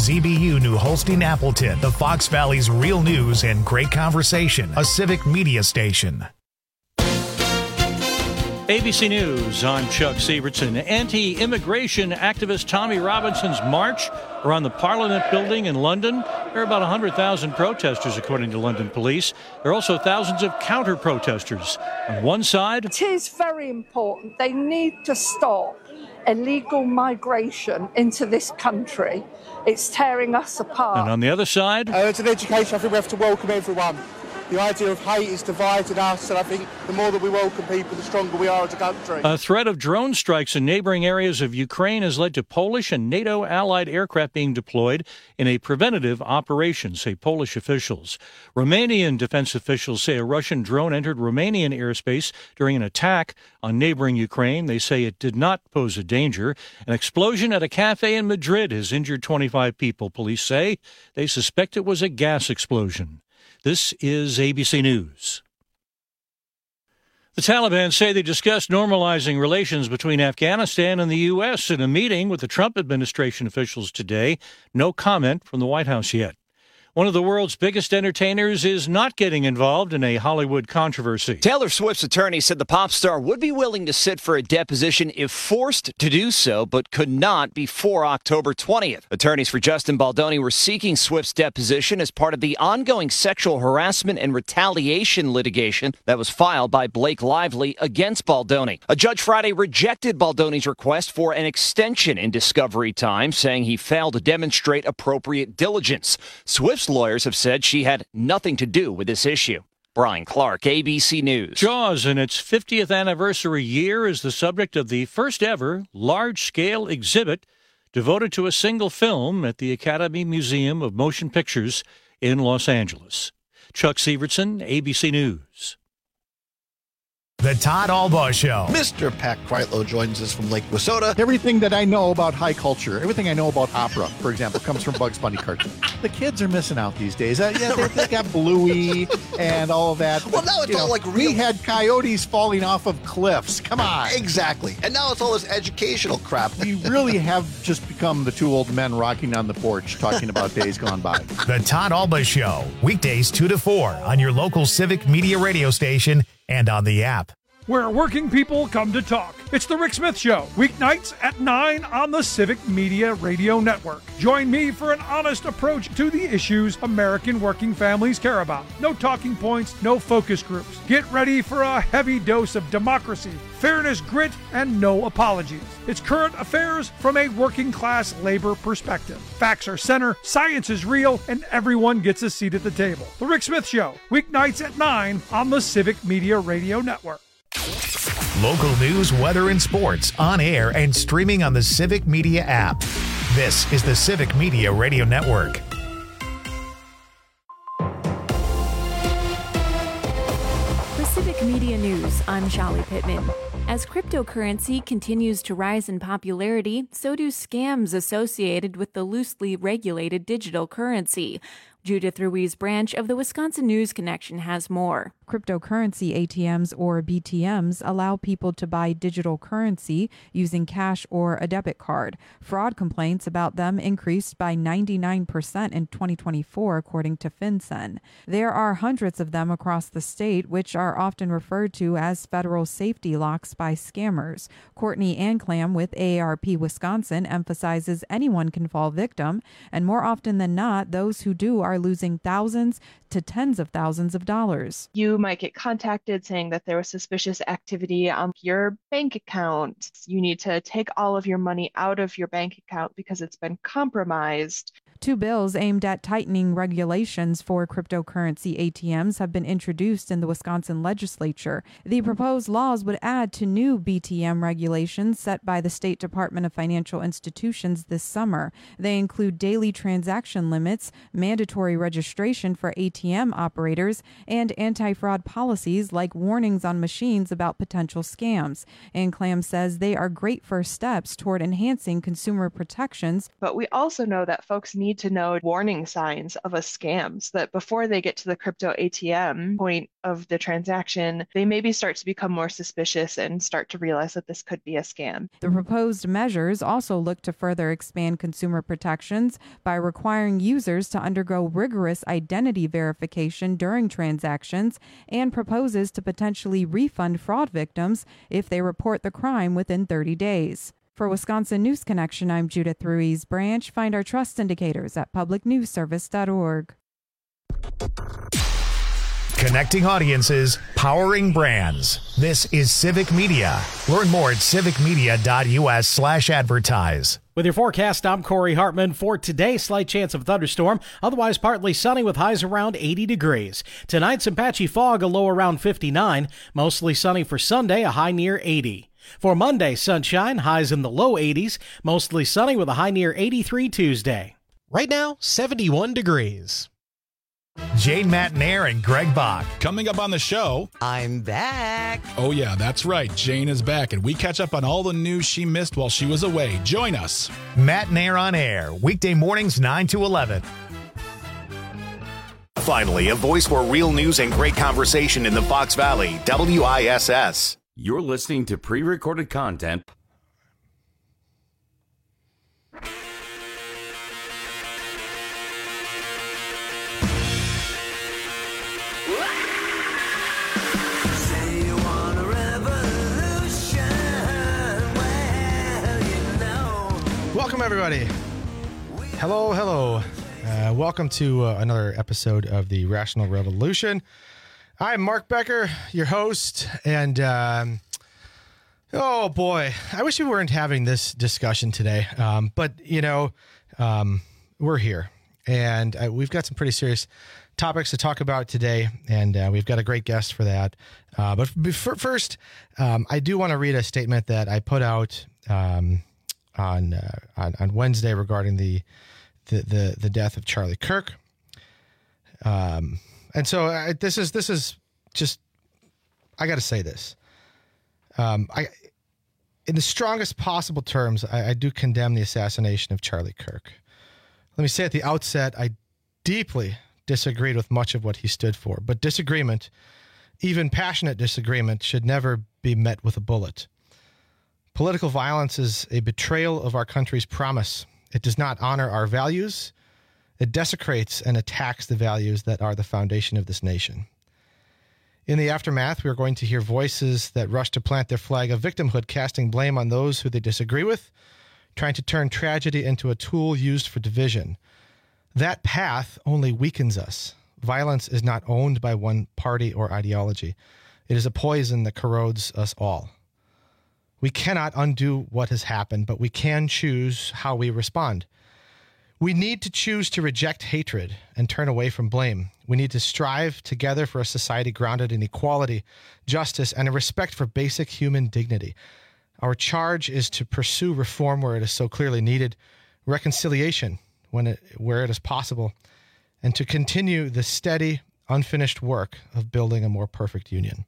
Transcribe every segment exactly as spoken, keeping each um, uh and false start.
Z B U New Holstein Appleton, the Fox Valley's real news and great conversation, a civic media station. A B C News, I'm Chuck Sievertson. Anti-immigration activist Tommy Robinson's march around the Parliament building in London. There are about one hundred thousand protesters, according to London police. There are also thousands of counter-protesters. On one side, it is very important. They need to stop illegal migration into this country. It's tearing us apart. And on the other side, uh, it's an education. I think we have to welcome everyone. The idea of hate is divided us, and I think the more that we welcome people, the stronger we are as a country. A threat of drone strikes in neighboring areas of Ukraine has led to Polish and NATO allied aircraft being deployed in a preventative operation, say Polish officials. Romanian defense officials say a Russian drone entered Romanian airspace during an attack on neighboring Ukraine. They say it did not pose a danger. An explosion at a cafe in Madrid has injured twenty-five people, police say. They suspect it was a gas explosion. This is A B C News. The Taliban say they discussed normalizing relations between Afghanistan and the U S in a meeting with the Trump administration officials today. No comment from the White House yet. One of the world's biggest entertainers is not getting involved in a Hollywood controversy. Taylor Swift's attorney said the pop star would be willing to sit for a deposition if forced to do so, but could not before October twentieth. Attorneys for Justin Baldoni were seeking Swift's deposition as part of the ongoing sexual harassment and retaliation litigation that was filed by Blake Lively against Baldoni. A judge Friday rejected Baldoni's request for an extension in discovery time, saying he failed to demonstrate appropriate diligence. Swift's lawyers have said she had nothing to do with this issue. Brian Clark, A B C News. Jaws, in its fiftieth anniversary year, is the subject of the first ever large-scale exhibit devoted to a single film at the Academy Museum of Motion Pictures in Los Angeles. Chuck Sievertson, A B C News. The Todd Albaugh Show. Mister Pat Kreitlow joins us from Lake Wissota. Everything that I know about high culture, everything I know about opera, for example, comes from Bugs Bunny cartoons. The kids are missing out these days. Uh, yeah, they, they got Bluey and all of that. Well, now it's all know, like real. We had coyotes falling off of cliffs. Come on. Exactly. And now it's all this educational crap. We really have just become the two old men rocking on the porch talking about days gone by. The Todd Albaugh Show. Weekdays two to four on your local Civic Media radio station and on the app. Where working people come to talk. It's the Rick Smith Show, weeknights at nine on the Civic Media Radio Network. Join me for an honest approach to the issues American working families care about. No talking points, no focus groups. Get ready for a heavy dose of democracy, fairness, grit, and no apologies. It's current affairs from a working class labor perspective. Facts are center, science is real, and everyone gets a seat at the table. The Rick Smith Show, weeknights at nine on the Civic Media Radio Network. Local news, weather, and sports on air and streaming on the Civic Media app. This is the Civic Media Radio Network. For Civic Media News, I'm Shali Pittman. As cryptocurrency continues to rise in popularity, so do scams associated with the loosely regulated digital currency. Judith Ruiz Branch of the Wisconsin News Connection has more. Cryptocurrency A T Ms or B T Ms allow people to buy digital currency using cash or a debit card. Fraud complaints about them increased by ninety-nine percent in twenty twenty-four, according to FinCEN. There are hundreds of them across the state, which are often referred to as federal safety locks by scammers. Courtney Anclam with A A R P Wisconsin emphasizes anyone can fall victim, and more often than not, those who do are losing thousands to tens of thousands of dollars. You might get contacted saying that there was suspicious activity on your bank account. You need to take all of your money out of your bank account because it's been compromised. Two bills aimed at tightening regulations for cryptocurrency A T Ms have been introduced in the Wisconsin legislature. The proposed laws would add to new B T M regulations set by the State Department of Financial Institutions this summer. They include daily transaction limits, mandatory registration for A T M operators, and anti-fraud policies like warnings on machines about potential scams. Anclam says they are great first steps toward enhancing consumer protections. But we also know that folks need need to know warning signs of a scam so that before they get to the crypto A T M point of the transaction, they maybe start to become more suspicious and start to realize that this could be a scam. The proposed measures also look to further expand consumer protections by requiring users to undergo rigorous identity verification during transactions, and proposes to potentially refund fraud victims if they report the crime within thirty days. For Wisconsin News Connection, I'm Judith Ruiz Branch. Find our trust indicators at public news service dot org. Connecting audiences, powering brands. This is Civic Media. Learn more at civicmedia.us slash advertise. With your forecast, I'm Corey Hartman. For today, slight chance of thunderstorm, otherwise partly sunny with highs around eighty degrees. Tonight, some patchy fog, a low around fifty-nine. Mostly sunny for Sunday, a high near eighty. For Monday, sunshine, highs in the low eighties. Mostly sunny with a high near eighty-three Tuesday. Right now, seventy-one degrees. Jane Matnair and Greg Bach. Coming up on the show, I'm back. Oh, yeah, that's right. Jane is back, and we catch up on all the news she missed while she was away. Join us. Matnair on air, weekday mornings nine to eleven. Finally, a voice for real news and great conversation in the Fox Valley, W I S S. You're listening to pre-recorded content. Welcome, everybody. Hello, hello. Uh, welcome to uh, another episode of the Rational Revolution. I'm Mark Becker, your host, and um, oh boy, I wish we weren't having this discussion today, um, but you know, um, we're here, and uh, we've got some pretty serious topics to talk about today, and uh, we've got a great guest for that. Uh, but before, first, um, I do want to read a statement that I put out um, on, uh, on on Wednesday regarding the the the, the death of Charlie Kirk. Um, and so I, this is this is just I got to say this. Um, I in the strongest possible terms, I, I do condemn the assassination of Charlie Kirk. Let me say at the outset, I deeply disagreed with much of what he stood for, but disagreement, even passionate disagreement, should never be met with a bullet. Political violence is a betrayal of our country's promise. It does not honor our values. It desecrates and attacks the values that are the foundation of this nation. In the aftermath, we are going to hear voices that rush to plant their flag of victimhood, casting blame on those who they disagree with, trying to turn tragedy into a tool used for division. That path only weakens us. Violence is not owned by one party or ideology. It is a poison that corrodes us all. We cannot undo what has happened, but we can choose how we respond. We need to choose to reject hatred and turn away from blame. We need to strive together for a society grounded in equality, justice, and a respect for basic human dignity. Our charge is to pursue reform where it is so clearly needed, reconciliation when it, where it is possible, and to continue the steady, unfinished work of building a more perfect union.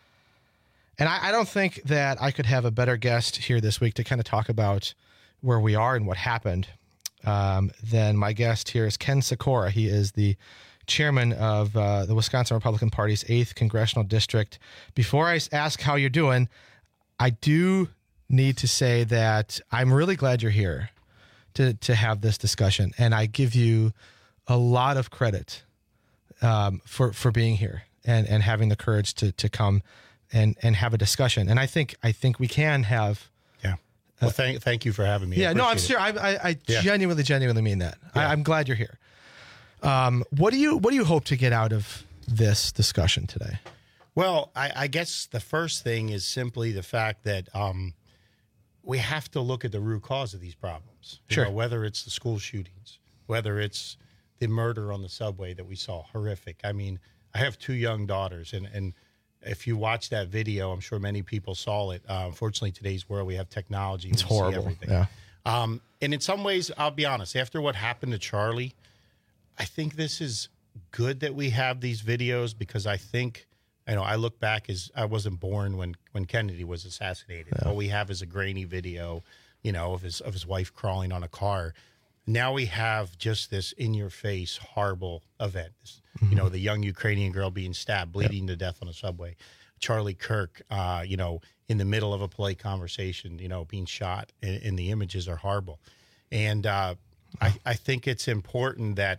And I, I don't think that I could have a better guest here this week to kind of talk about where we are and what happened um, than my guest here is Ken Sikora. He is the chairman of uh, the Wisconsin Republican Party's eighth Congressional District. Before I ask how you're doing, I do need to say that I'm really glad you're here to, to have this discussion. And I give you a lot of credit um, for, for being here and, and having the courage to, to come and, and have a discussion. And I think, I think we can have. Yeah. Well, thank, thank you for having me. Yeah, no, I'm it. sure. I, I, I yeah. genuinely, genuinely mean that. Yeah. I, I'm glad you're here. Um, what do you, what do you hope to get out of this discussion today? Well, I, I guess the first thing is simply the fact that um, we have to look at the root cause of these problems. You Sure. know, whether it's the school shootings, whether it's the murder on the subway that we saw, horrific. I mean, I have two young daughters, and, and if you watch that video, I'm sure many people saw it. Uh, unfortunately, today's world, we have technology. It's we see horrible. everything. Yeah. Um, and in some ways, I'll be honest, after what happened to Charlie, I think this is good that we have these videos, because I think, you know, I look back as I wasn't born when, when Kennedy was assassinated. Yeah. All we have is a grainy video, you know, of his of his wife crawling on a car. Now we have just this in-your-face, horrible event. This, Mm-hmm. You know, the young Ukrainian girl being stabbed, bleeding to death on a subway. Charlie Kirk, uh, you know, in the middle of a polite conversation, you know, being shot, and, and the images are horrible. And uh, I, I think it's important that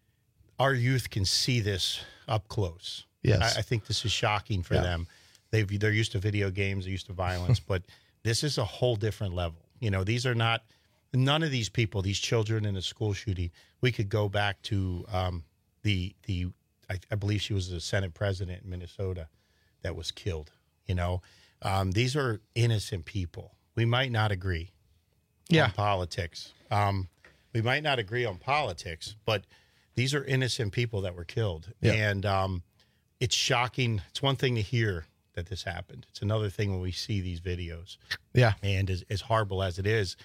our youth can see this up close. Yes. I, I think this is shocking for Yeah. them. They've, they're used to video games, they're used to violence, but this is a whole different level. You know, these are not, none of these people, these children in a school shooting, we could go back to um, the, the I, I believe she was the Senate president in Minnesota that was killed. You know, um, these are innocent people. We might not agree Yeah. on politics. Um, we might not agree on politics, but these are innocent people that were killed. Yeah. And um, it's shocking. It's one thing to hear that this happened. It's another thing when we see these videos. Yeah. And as, as horrible as it is,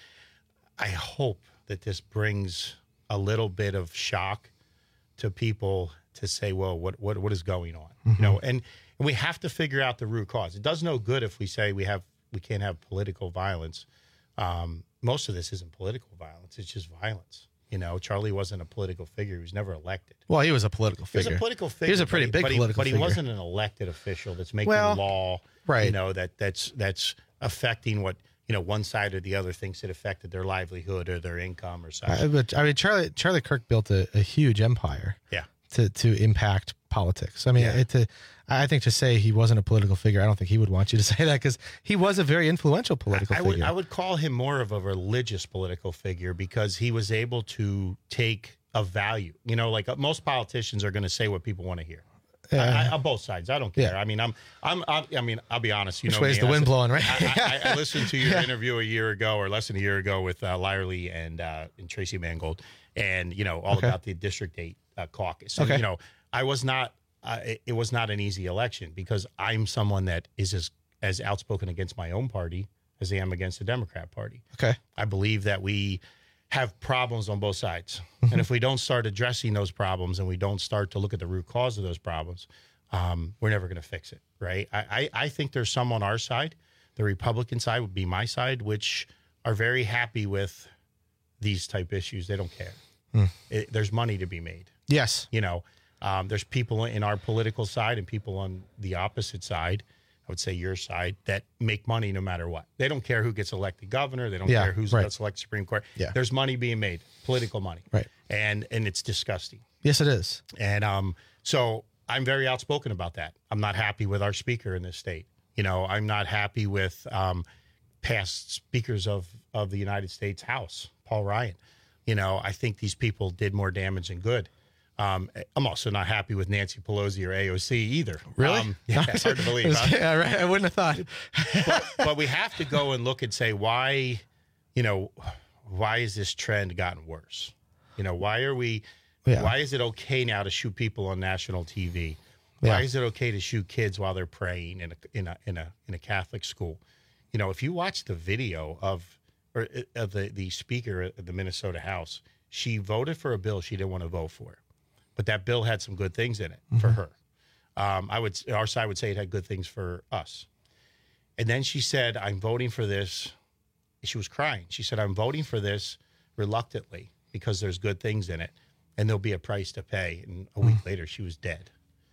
I hope that this brings a little bit of shock to people to say, well, what what what is going on? Mm-hmm. You know, and, and we have to figure out the root cause. It does no good if we say we have we can't have political violence. Um, most of this isn't political violence. It's just violence. You know, Charlie wasn't a political figure. He was never elected. Well, he was a political He was figure. a political figure. He was a pretty but big but political he, But figure. he wasn't an elected official that's making Well, law. right. You know, that that's that's affecting what, you know, one side or the other thinks it affected their livelihood or their income or something. I, but I mean, Charlie Charlie Kirk built a, a huge empire. Yeah. To to impact politics. I mean, Yeah. it, to, I think to say he wasn't a political figure, I don't think he would want you to say that, because he was a very influential political I would figure. I would call him more of a religious political figure because he was able to take a value. You know, like uh, most politicians are going to say what people want to hear. Yeah. I, I, on both sides, I don't care. Yeah. I mean, I'm, I'm, I'm, I mean, I'll be honest. You Which know, way's me, the I wind said- blowing, right? I, I, I listened to your Yeah. interview a year ago, or less than a year ago, with uh, Lyerly and uh, and Tracy Mangold, and you know all Okay. about the District Eight uh, caucus. And, Okay. You know, I was not. Uh, it, it was not an easy election because I'm someone that is as as outspoken against my own party as I am against the Democrat Party. Okay. I believe that we have problems on both sides. Mm-hmm. And if we don't start addressing those problems and we don't start to look at the root cause of those problems, um, we're never going to fix it, right? I, I, I think there's some on our side. The Republican side would be my side, which are very happy with these type issues. They don't care. Hmm. It, there's money to be made. Yes. You know, um, there's people in our political side and people on the opposite side, I would say your side, that make money no matter what. They don't care who gets elected governor. They don't Yeah, care who's right. gets elected Supreme Court. Yeah. There's money being made, political money. Right. And and it's disgusting. Yes, it is. And um, so I'm very outspoken about that. I'm not happy with our speaker in this state. You know, I'm not happy with um, past speakers of, of the United States House, Paul Ryan. You know, I think these people did more damage than good. Um, I'm also not happy with Nancy Pelosi or A O C either. Really? Um, yeah, it's hard to believe. Huh? Yeah, right. I wouldn't have thought. but, but we have to go and look and say, why, you know, why has this trend gotten worse? You know, why are we, Yeah. why is it okay now to shoot people on national T V? Yeah. Why is it okay to shoot kids while they're praying in a, in a, in a, in a Catholic school? You know, if you watch the video of, or of the, the speaker at the Minnesota House, she voted for a bill she didn't want to vote for, but that bill had some good things in it for Mhm. her. Um, I would, our side would say it had good things for us. And then she said, I'm voting for this. She was crying. She said, I'm voting for this reluctantly because there's good things in it and there'll be a price to pay. And a week later, she was dead.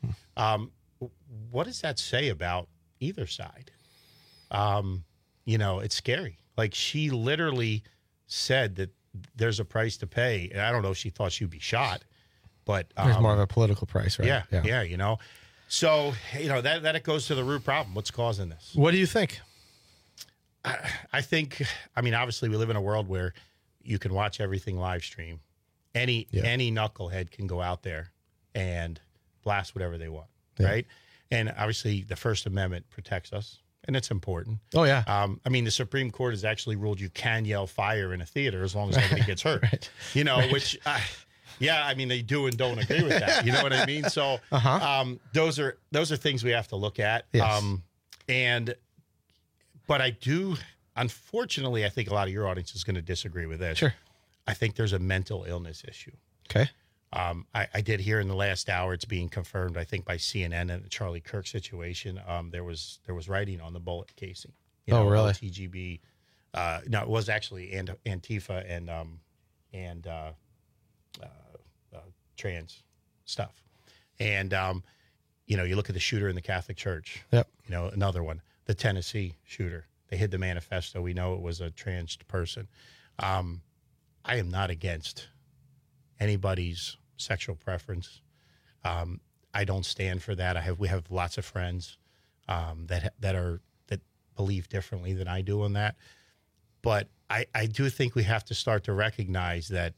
Um, what does that say about either side? Um, you know, it's scary. Like, she literally said that there's a price to pay. And I don't know if she thought she'd be shot, but um, There's more of a political price, right? yeah, yeah, you know. So, you know, that, that it goes to the root problem. What's causing this? What do you think? I, I think, I mean, obviously we live in a world where you can watch everything live stream. Any Yeah. any knucklehead can go out there and blast whatever they want, Yeah. right? And obviously the First Amendment protects us, and it's important. Oh, yeah. Um, I mean, the Supreme Court has actually ruled you can yell fire in a theater as long as nobody gets hurt. Right. You know, Right. which, uh, yeah, I mean, they do and don't agree with that. You know what I mean? So Uh-huh. um, those are those are things we have to look at. Yes. Um, and but I do, unfortunately, I think a lot of your audience is going to disagree with this. Sure. I think there's a mental illness issue. Okay. Um, I, I did hear in the last hour, it's being confirmed, I think, by C N N and the Charlie Kirk situation. Um, there was there was writing on the bullet casing. Oh, really? T G B. Uh, no, it was actually and Antifa and um, and uh, uh, uh, trans stuff. And, um, you know, you look at the shooter in the Catholic Church. Yep. You know, another one, the Tennessee shooter. They hid the manifesto. We know it was a trans person. Um, I am not against anybody's sexual preference. Um, I don't stand for that. I have we have lots of friends um, that that are that believe differently than I do on that. But I, I do think we have to start to recognize that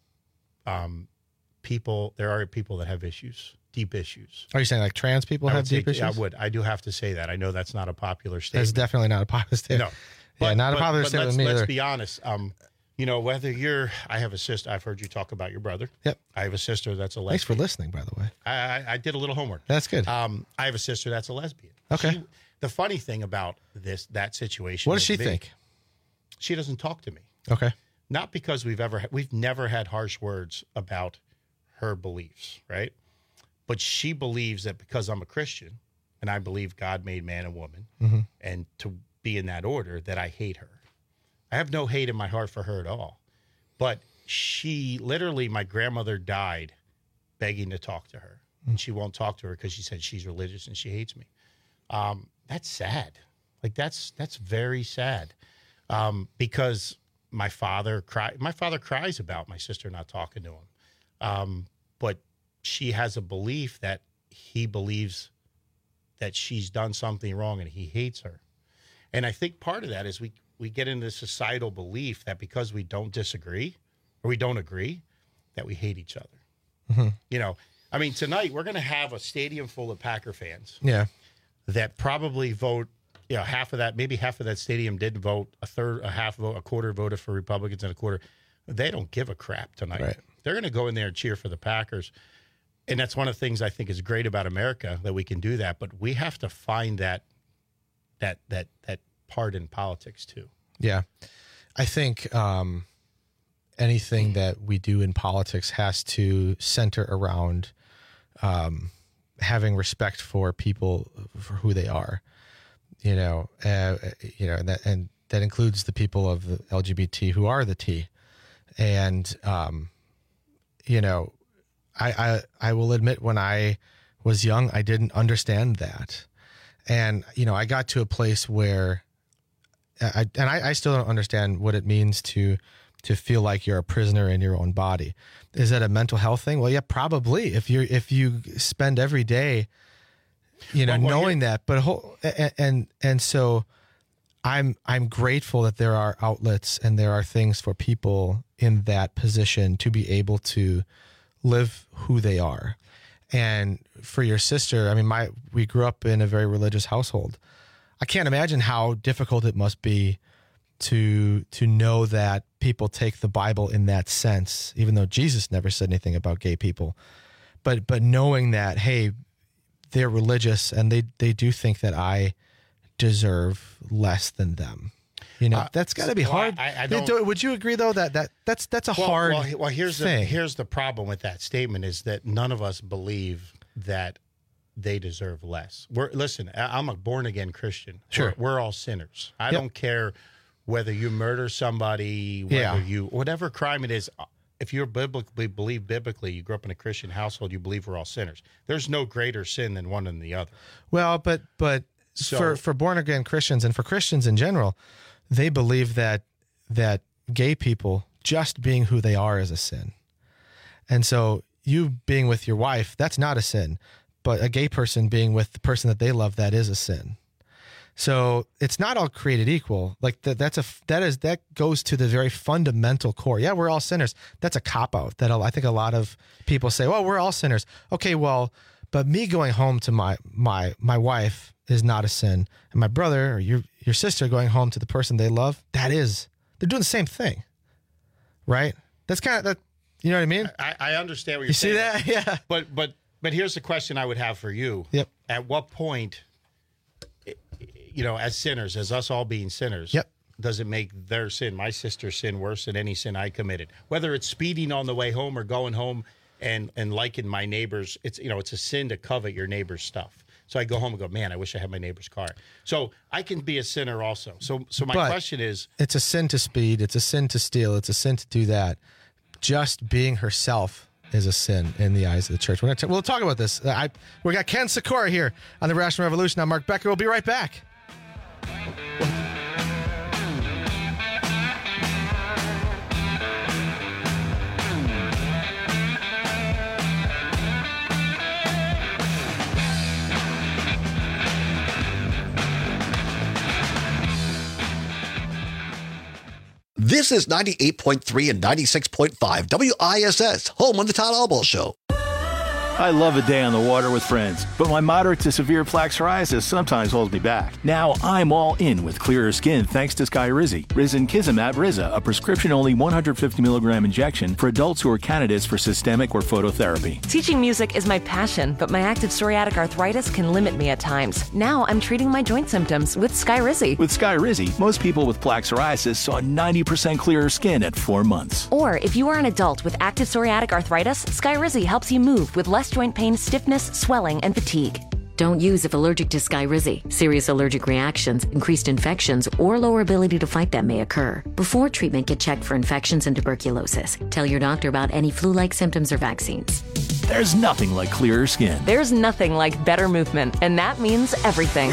um, people there are people that have issues, deep issues. Are you saying like trans people I have would say- deep issues? I would. I do have to say that. I know that's not a popular statement. That's definitely not a popular statement. No. yeah, not a popular but statement let's, with me let's either. be honest. Um, you know, whether you're, I have a sister. I've heard you talk about your brother. Yep. I have a sister that's a lesbian. Thanks for listening, by the way. I, I, I did a little homework. That's good. Um, I have a sister that's a lesbian. Okay. She, the funny thing about this that situation. What does she with me, think? She doesn't talk to me. Okay. Not because we've ever we've never had harsh words about her beliefs, right? But she believes that because I'm a Christian and I believe God made man and woman, Mhm. and to be in that order, that I hate her. I have no hate in my heart for her at all. But she literally, my grandmother died begging to talk to her. And she won't talk to her because she said she's religious and she hates me. Um, that's sad. Like that's that's very sad. Um, because my father cry my father cries about my sister not talking to him. Um, but she has a belief that he believes that she's done something wrong and he hates her. And I think part of that is we we get into societal belief that because we don't disagree or we don't agree, that we hate each other. Mhm. You know, I mean, tonight we're going to have a stadium full of Packer fans Yeah. that probably vote, you know, half of that, maybe half of that stadium didn't vote, a third, a half vote, a quarter voted for Republicans, and a quarter. They don't give a crap tonight. Right. They're going to go in there and cheer for the Packers. And that's one of the things I think is great about America, that we can do that. But we have to find that that that that part in politics too. Yeah. I think um, anything that we do in politics has to center around um, having respect for people for who they are. You know, uh, you know, and that, and that includes the people of the L G B T who are the T. And, um, you know, I, I, I will admit when I was young, I didn't understand that. And, you know, I got to a place where I, and I, I still don't understand what it means to, to feel like you're a prisoner in your own body. Is that a mental health thing? Well, yeah, probably. If you if you spend every day, you know, Well, well, knowing that, but whole, and, and and so I'm I'm grateful that there are outlets and there are things for people in that position to be able to live who they are. And for your sister, I mean, my we grew up in a very religious household. I can't imagine how difficult it must be to to know that people take the Bible in that sense, even though Jesus never said anything about gay people. But but knowing that, hey, they're religious and they, they do think that I deserve less than them. You know, Uh, that's got to be well, hard. I- I They don't- do- Would you agree though that, that that's that's a well, hard well, well, here's thing? the here's the problem with that statement is that none of us believe that they deserve less. We're listen. I- I'm a born again Christian. Sure. we're, we're all sinners. I Yep. don't care whether you murder somebody, whether Yeah. you whatever crime it is. If you're biblically believe biblically, you grew up in a Christian household, you believe we're all sinners. There's no greater sin than one than the other. Well, but but So- for for born again Christians and for Christians in general, they believe that that gay people just being who they are is a sin. And so you being with your wife, that's not a sin, but a gay person being with the person that they love, that is a sin. So it's not all created equal. Like that that's a that is that goes to the very fundamental core. Yeah, we're all sinners. That's a cop out that I think a lot of people say, "Well, we're all sinners." Okay, well, but me going home to my my my wife is not a sin, and my brother or your your sister going home to the person they love, that is. They're doing the same thing, right? That's kind of that. You know what I mean? I, I understand what you're You see saying. that? Yeah. But but but here's the question I would have for you. Yep. At what point, you know, as sinners, as us all being sinners, Yep. does it make their sin, my sister's sin, worse than any sin I committed? Whether it's speeding on the way home or going home and and liking my neighbor's, it's you know, it's a sin to covet your neighbor's stuff. So I go home and go, man, I wish I had my neighbor's car. So I can be a sinner also. So so my But question is, it's a sin to speed. It's a sin to steal. It's a sin to do that. just being herself is a sin in the eyes of the church. We're gonna t- we'll talk about this. I, we got Ken Sikora here on the Rational Revolution. I'm Mark Becker. We'll be right back. This is ninety-eight point three and ninety-six point five W I S S, home of the Todd Albaugh Show. I love a day on the water with friends, but my moderate to severe plaque psoriasis sometimes holds me back. Now I'm all in with clearer skin thanks to Skyrizi. Risankizumab Riza, a prescription-only one hundred fifty milligram injection for adults who are candidates for systemic or phototherapy. Teaching music is my passion, but my active psoriatic arthritis can limit me at times. Now I'm treating my joint symptoms with Skyrizi. With Skyrizi, most people with plaque psoriasis saw ninety percent clearer skin at four months. Or if you are an adult with active psoriatic arthritis, Skyrizi helps you move with less joint pain, stiffness, swelling, and fatigue. Don't use if allergic to Skyrizi. Serious allergic reactions, increased infections, or lower ability to fight them may occur. Before treatment, get checked for infections and tuberculosis. Tell your doctor about any flu-like symptoms or vaccines. There's nothing like clearer skin. There's nothing like better movement, and that means everything.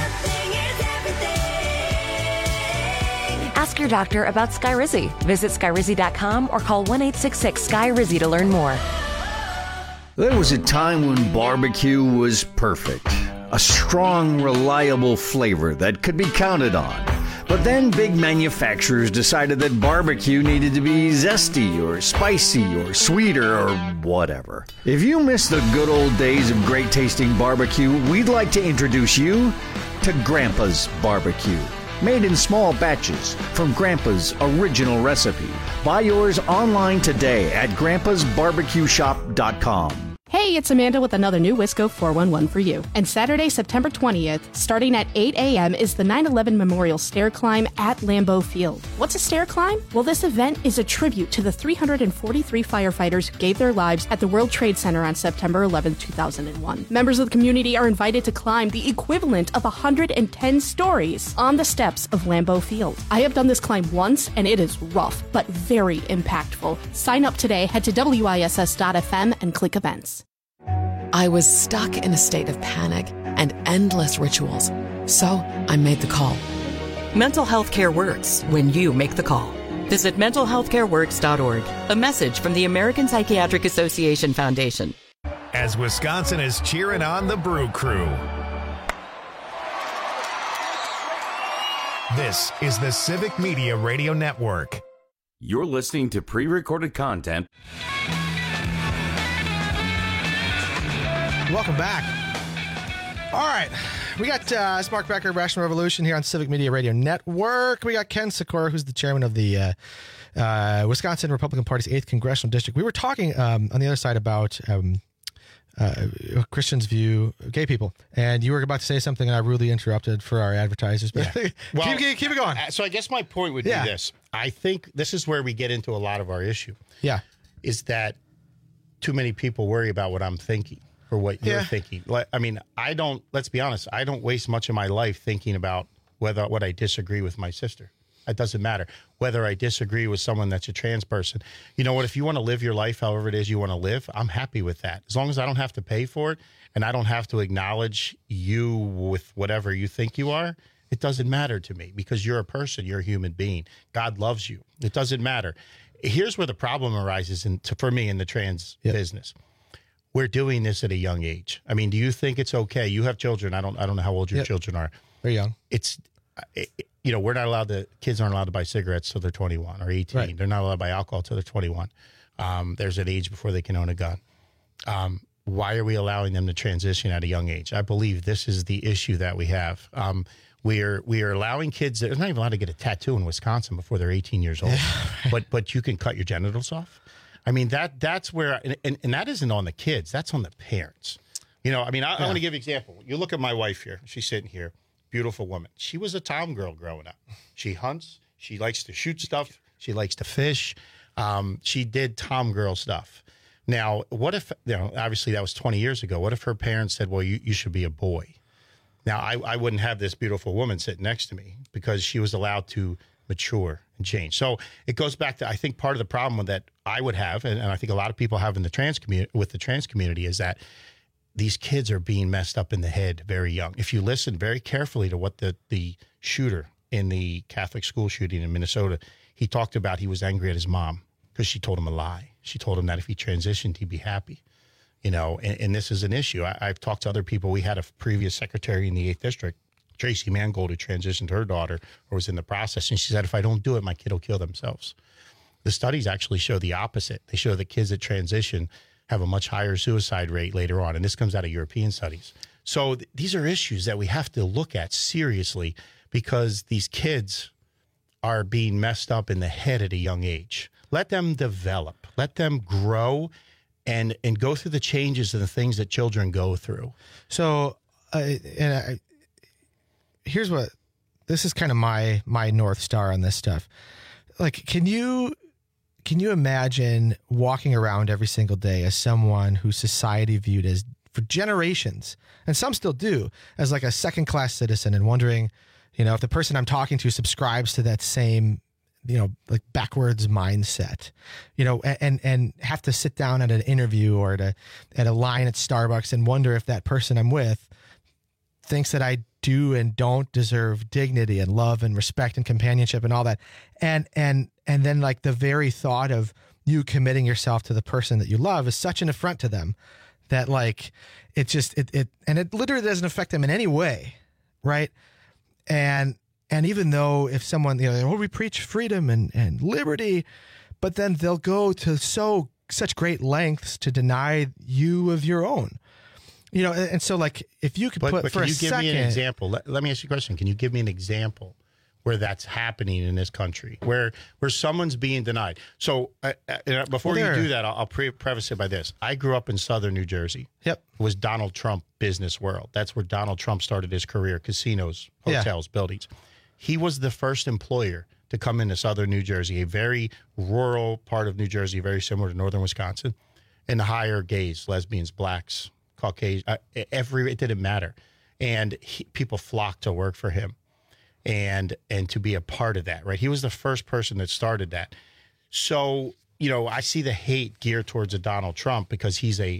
Ask your doctor about Skyrizi. Visit Skyrizi dot com or call one eight six six Sky Rizzi to learn more. There was a time when barbecue was perfect. A strong, reliable flavor that could be counted on. But then big manufacturers decided that barbecue needed to be zesty or spicy or sweeter or whatever. If you miss the good old days of great tasting barbecue, we'd like to introduce you to Grandpa's Barbecue. Made in small batches from Grandpa's original recipe. Buy yours online today at grandpas barbecue shop dot com. Hey, it's Amanda with another new Wisco four one one for you. And Saturday, September twentieth, starting at eight a.m. is the nine eleven Memorial Stair Climb at Lambeau Field. What's a stair climb? Well, this event is a tribute to the three hundred forty-three firefighters who gave their lives at the World Trade Center on September eleventh, two thousand one. Members of the community are invited to climb the equivalent of one hundred ten stories on the steps of Lambeau Field. I have done this climb once, and it is rough, but very impactful. Sign up today, head to W I S S dot F M and click events. I was stuck in a state of panic and endless rituals, so I made the call. Mental health care works when you make the call. Visit mental health care works dot org. A message from the American Psychiatric Association Foundation. As Wisconsin is cheering on the Brew Crew. This is the Civic Media Radio Network. You're listening to pre-recorded content. Welcome back. All right. We got uh, it's Mark Becker, Rational Revolution here on Civic Media Radio Network. We got Ken Sikora, who's the chairman of the uh, uh, Wisconsin Republican Party's eighth Congressional District. We were talking um, on the other side about um, uh, Christians view gay people, and you were about to say something, and I rudely interrupted for our advertisers. But Yeah. Well, keep, keep, keep it going. So I guess my point would Yeah. be this. I think this is where we get into a lot of our issue. Yeah. Is that too many people worry about what I'm thinking or what you're Yeah. thinking. Like, I mean, I don't, let's be honest, I don't waste much of my life thinking about whether what I disagree with my sister. It doesn't matter. Whether I disagree with someone that's a trans person. You know what? If you want to live your life however it is you want to live, I'm happy with that. As long as I don't have to pay for it and I don't have to acknowledge you with whatever you think you are, it doesn't matter to me because you're a person. You're a human being. God loves you. It doesn't matter. Here's where the problem arises in, to, for me in the trans Yep. business. We're doing this at a young age. I mean, do you think it's okay? You have children. I don't I don't know how old your Yep. children are. Very young. It's, it, you know, we're not allowed to, kids aren't allowed to buy cigarettes till they're twenty-one or eighteen. Right. They're not allowed to buy alcohol till they're twenty-one. Um, there's an age before they can own a gun. Um, why are we allowing them to transition at a young age? I believe this is the issue that we have. Um, we are we are allowing kids, they're not even allowed to get a tattoo in Wisconsin before they're eighteen years old. but but you can cut your genitals off. I mean, that that's where, and, and, and that isn't on the kids. That's on the parents. You know, I mean, I, Yeah. I want to give you an example. You look at my wife here. She's sitting here. Beautiful woman. She was a tom girl growing up. She hunts. She likes to shoot stuff. She likes to fish. Um, she did tom girl stuff. Now, what if, you know, obviously that was twenty years ago. What if her parents said, well, you, you should be a boy? Now, I, I wouldn't have this beautiful woman sitting next to me because she was allowed to mature and change. So it goes back to, I think part of the problem that I would have, and, and I think a lot of people have in the trans community, with the trans community, is that these kids are being messed up in the head very young. If you listen very carefully to what the, the shooter in the Catholic school shooting in Minnesota, he talked about, he was angry at his mom because she told him a lie. She told him that if he transitioned, he'd be happy. You know, and, and this is an issue. I, I've talked to other people. We had a previous secretary in the eighth District, Tracy Mangold, who transitioned her daughter or was in the process. And she said, if I don't do it, my kid will kill themselves. The studies actually show the opposite. They show that kids that transition have a much higher suicide rate later on. And this comes out of European studies. So th- these are issues that we have to look at seriously, because these kids are being messed up in the head at a young age. Let them develop. Let them grow and and go through the changes and the things that children go through. So, uh, and I, here's what, this is kind of my my North Star on this stuff. Like, can you can you imagine walking around every single day as someone who society viewed as, for generations, and some still do, as like a second class citizen, and wondering, you know, if the person I'm talking to subscribes to that same, you know, like backwards mindset, you know, and, and have to sit down at an interview or at a, at a line at Starbucks and wonder if that person I'm with thinks that I do and don't deserve dignity and love and respect and companionship and all that. And, and, and then like the very thought of you committing yourself to the person that you love is such an affront to them that like, it just, it, it, and it literally doesn't affect them in any way. Right. And, And even though if someone, you know, oh, we preach freedom and, and liberty, but then they'll go to so such great lengths to deny you of your own, you know. And, and so, like, if you could but, put but for can a you give second, me an example? Let, let me ask you a question. Can you give me an example where that's happening in this country, where where someone's being denied? So uh, uh, before Well, you there- do that, I'll, I'll pre- preface it by this. I grew up in southern New Jersey. Yep. It was Donald Trump business world. That's where Donald Trump started his career: casinos, Yeah. hotels, buildings. He was the first employer to come into southern New Jersey, a very rural part of New Jersey, very similar to northern Wisconsin, and to hire gays, lesbians, blacks, Caucasian, uh, every, it didn't matter. And he, people flocked to work for him and and to be a part of that, right? He was the first person that started that. So, you know, I see the hate geared towards a Donald Trump because he's a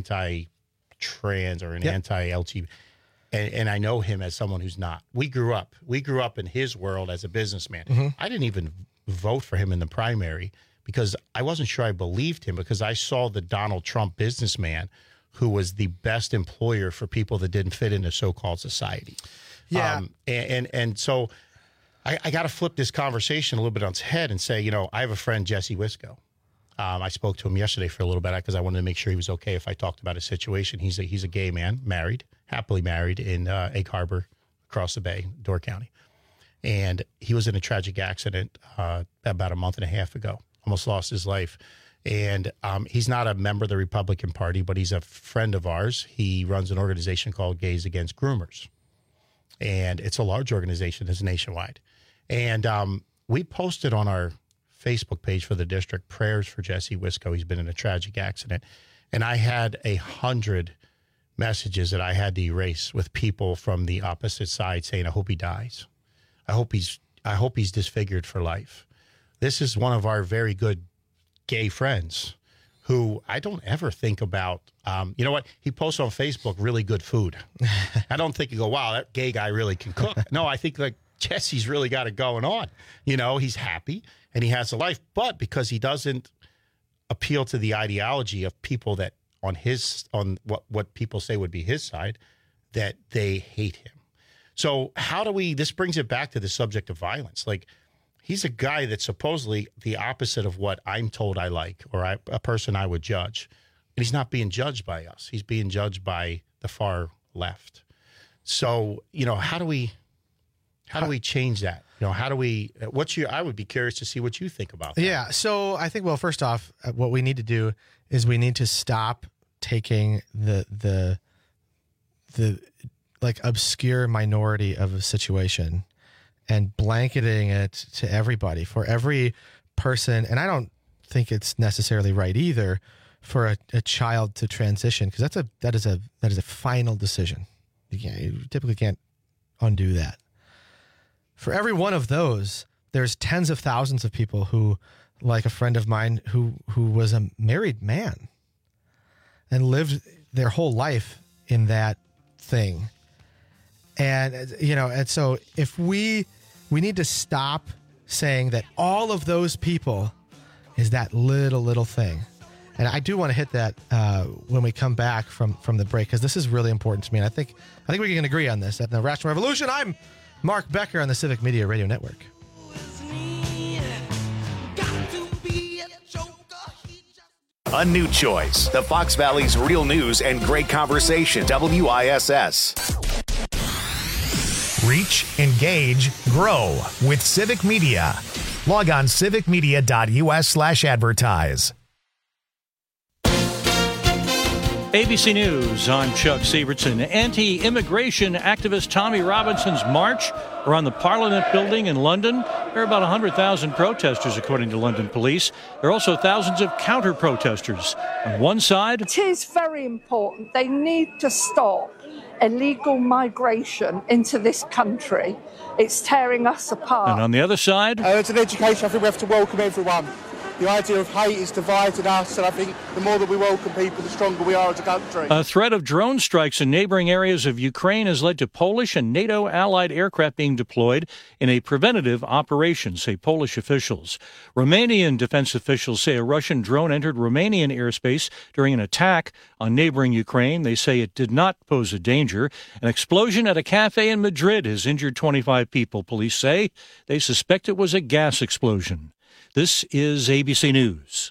anti-trans or an Yep. anti-L G B T. And, and I know him as someone who's not. We grew up. We grew up in his world as a businessman. Mhm. I didn't even vote for him in the primary because I wasn't sure I believed him, because I saw the Donald Trump businessman who was the best employer for people that didn't fit into so-called society. Yeah. Um, and, and and so I, I got to flip this conversation a little bit on its head and say, you know, I have a friend, Jesse Wisco. Um, I spoke to him yesterday for a little bit because I wanted to make sure he was okay if I talked about his situation. He's a, he's a gay man, married, happily married in uh, Egg Harbor, across the bay, Door County. And he was in a tragic accident uh, about a month and a half ago, almost lost his life. And um, he's not a member of the Republican Party, but he's a friend of ours. He runs an organization called Gays Against Groomers. And it's a large organization. It's nationwide. And um, we posted on our Facebook page for the district prayers for Jesse Wisco. He's been in a tragic accident. And I had a hundred messages that I had to erase with people from the opposite side saying, I hope he dies. I hope he's I hope he's disfigured for life. This is one of our very good gay friends who I don't ever think about. Um, you know what? He posts on Facebook really good food. I don't think you go, wow, that gay guy really can cook. No, I think like Jesse's really got it going on. You know, he's happy and he has a life, but because he doesn't appeal to the ideology of people that on his, on what, what people say would be his side, that they hate him. So how do we, this brings it back to the subject of violence. Like, he's a guy that's supposedly the opposite of what I'm told I like, or I, a person I would judge. And he's not being judged by us. He's being judged by the far left. So, you know, how do we, how do we change that? You know, how do we, what's your, I would be curious to see what you think about that. Yeah. So I think, well, first off, uh, what we need to do is we need to stop taking the, the, the like obscure minority of a situation and blanketing it to everybody, for every person. And I don't think it's necessarily right either for a, a child to transition, because that's a, that is a, that is a final decision. You, can't, you typically can't undo that. For every one of those, there's tens of thousands of people who, like a friend of mine who who was a married man and lived their whole life in that thing. And, you know, and so if we, we need to stop saying that all of those people is that little, little thing. And I do want to hit that uh, when we come back from, from the break, because this is really important to me. And I think, I think we can agree on this. At the Rational Revolution, I'm Mark Becker on the Civic Media Radio Network. A new choice. The Fox Valley's real news and great conversation. W I S S. Reach, engage, grow with Civic Media. Log on civicmedia.us slash advertise. A B C News, I'm Chuck Sievertson. Anti-immigration activist Tommy Robinson's march around the Parliament building in London. There are about one hundred thousand protesters, according to London police. There are also thousands of counter-protesters. On one side, it is very important. They need to stop illegal migration into this country. It's tearing us apart. And on the other side, uh, it's an education. I think we have to welcome everyone. The idea of hate is divided us, and I think the more that we welcome people, the stronger we are as a country. A threat of drone strikes in neighboring areas of Ukraine has led to Polish and NATO allied aircraft being deployed in a preventative operation, say Polish officials. Romanian defense officials say a Russian drone entered Romanian airspace during an attack on neighboring Ukraine. They say it did not pose a danger. An explosion at a cafe in Madrid has injured twenty-five people, police say. They suspect it was a gas explosion. This is A B C News.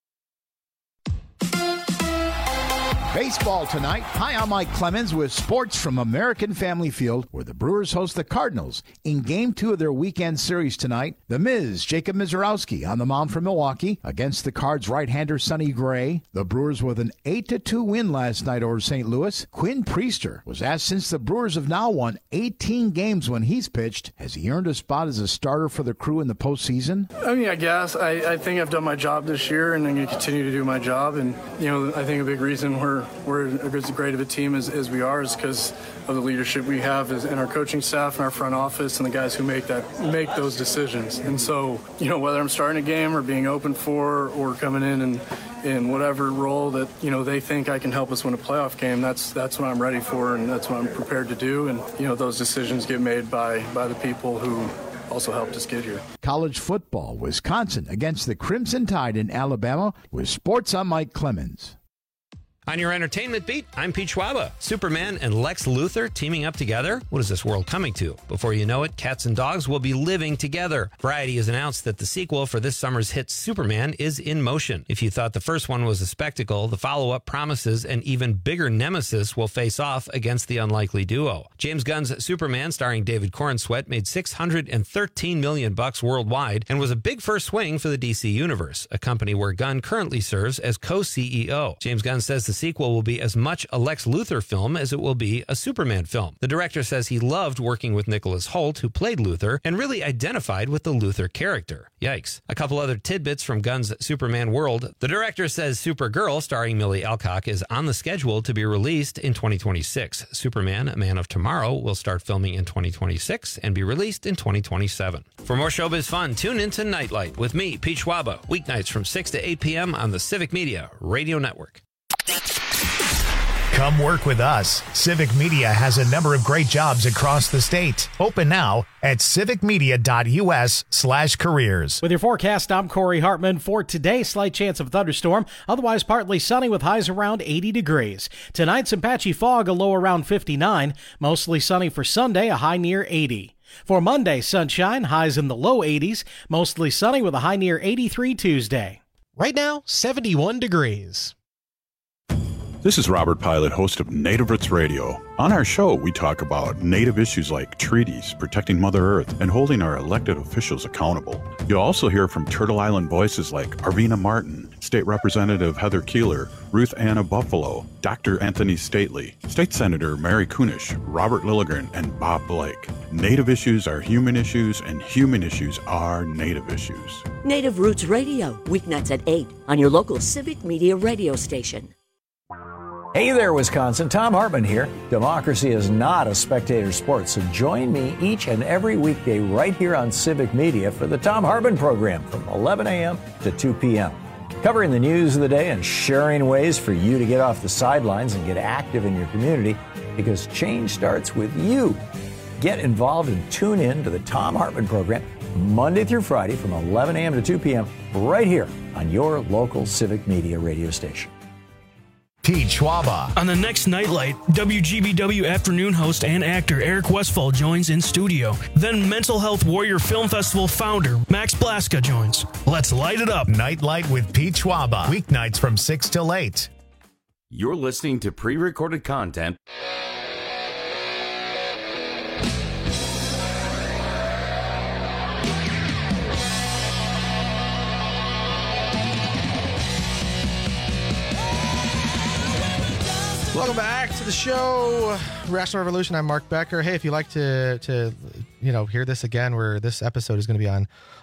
Baseball tonight. Hi, I'm Mike Clemens with sports from American Family Field, where the Brewers host the Cardinals in Game two of their weekend series tonight. The Miz, Jacob Mizorowski, on the mound for Milwaukee against the Cards' right-hander Sonny Gray. The Brewers with an eight to two win last night over Saint Louis. Quinn Priester was asked since the Brewers have now won eighteen games when he's pitched, has he earned a spot as a starter for the crew in the postseason? I mean, I guess. I, I think I've done my job this year, and I'm going to continue to do my job. And, you know, I think a big reason we're we're as great of a team as, as we are is because of the leadership we have as, in our coaching staff and our front office and the guys who make that make those decisions. And so, you know, whether I'm starting a game or being open for or coming in and in whatever role that, you know, they think I can help us win a playoff game, that's that's what I'm ready for and that's what I'm prepared to do. And, you know, those decisions get made by by the people who also helped us get here. College football, Wisconsin against the Crimson Tide in Alabama. With sports, I'm Mike Clemens. On your entertainment beat, I'm Pete Schwaba. Superman and Lex Luthor teaming up together? What is this world coming to? Before you know it, cats and dogs will be living together. Variety has announced that the sequel for this summer's hit Superman is in motion. If you thought the first one was a spectacle, the follow-up promises an even bigger nemesis will face off against the unlikely duo. James Gunn's Superman, starring David Corenswet, made six hundred thirteen million bucks worldwide and was a big first swing for the D C Universe, a company where Gunn currently serves as co-C E O. James Gunn says the sequel will be as much a Lex Luthor film as it will be a Superman film. The director says he loved working with Nicholas Hoult, who played Luthor, and really identified with the Luthor character. Yikes. A couple other tidbits from Gunn's Superman world. The director says Supergirl, starring Millie Alcock, is on the schedule to be released in twenty twenty-six. Superman, Man of Tomorrow, will start filming in twenty twenty-six and be released in twenty twenty-seven. For more showbiz fun, tune into Nightlight with me, Pete Schwaba, weeknights from six to eight p.m. on the Civic Media Radio Network. Come work with us. Civic Media has a number of great jobs across the state. Open now at civicmedia.us slash careers. With your forecast, I'm Corey Hartman. For today, slight chance of thunderstorm. Otherwise, partly sunny with highs around eighty degrees. Tonight, some patchy fog, a low around fifty-nine. Mostly sunny for Sunday, a high near eighty. For Monday, sunshine, highs in the low eighties. Mostly sunny with a high near eighty-three Tuesday. Right now, seventy-one degrees. This is Robert Pilot, host of Native Roots Radio. On our show, we talk about Native issues like treaties, protecting Mother Earth, and holding our elected officials accountable. You'll also hear from Turtle Island voices like Arvina Martin, State Representative Heather Keeler, Ruth Anna Buffalo, Doctor Anthony Stately, State Senator Mary Kunish, Robert Lilligren, and Bob Blake. Native issues are human issues, and human issues are Native issues. Native Roots Radio, weeknights at eight on your local Civic Media radio station. Hey there, Wisconsin. Tom Hartman here. Democracy is not a spectator sport, so join me each and every weekday right here on Civic Media for the Tom Hartman program from eleven a.m. to two p.m. Covering the news of the day and sharing ways for you to get off the sidelines and get active in your community, because change starts with you. Get involved and tune in to the Tom Hartman program Monday through Friday from eleven a.m. to two p.m. right here on your local Civic Media radio station. Pete Schwaba. On the next Nightlight, W G B W afternoon host and actor Eric Westfall joins in studio. Then Mental Health Warrior Film Festival founder Max Blaska joins. Let's light it up. Nightlight with Pete Schwaba. Weeknights from six till eight. You're listening to pre-recorded content. Welcome back to the show, Rational Revolution. I'm Mark Becker. Hey, if you like to to you know hear this again, where this episode is going to be on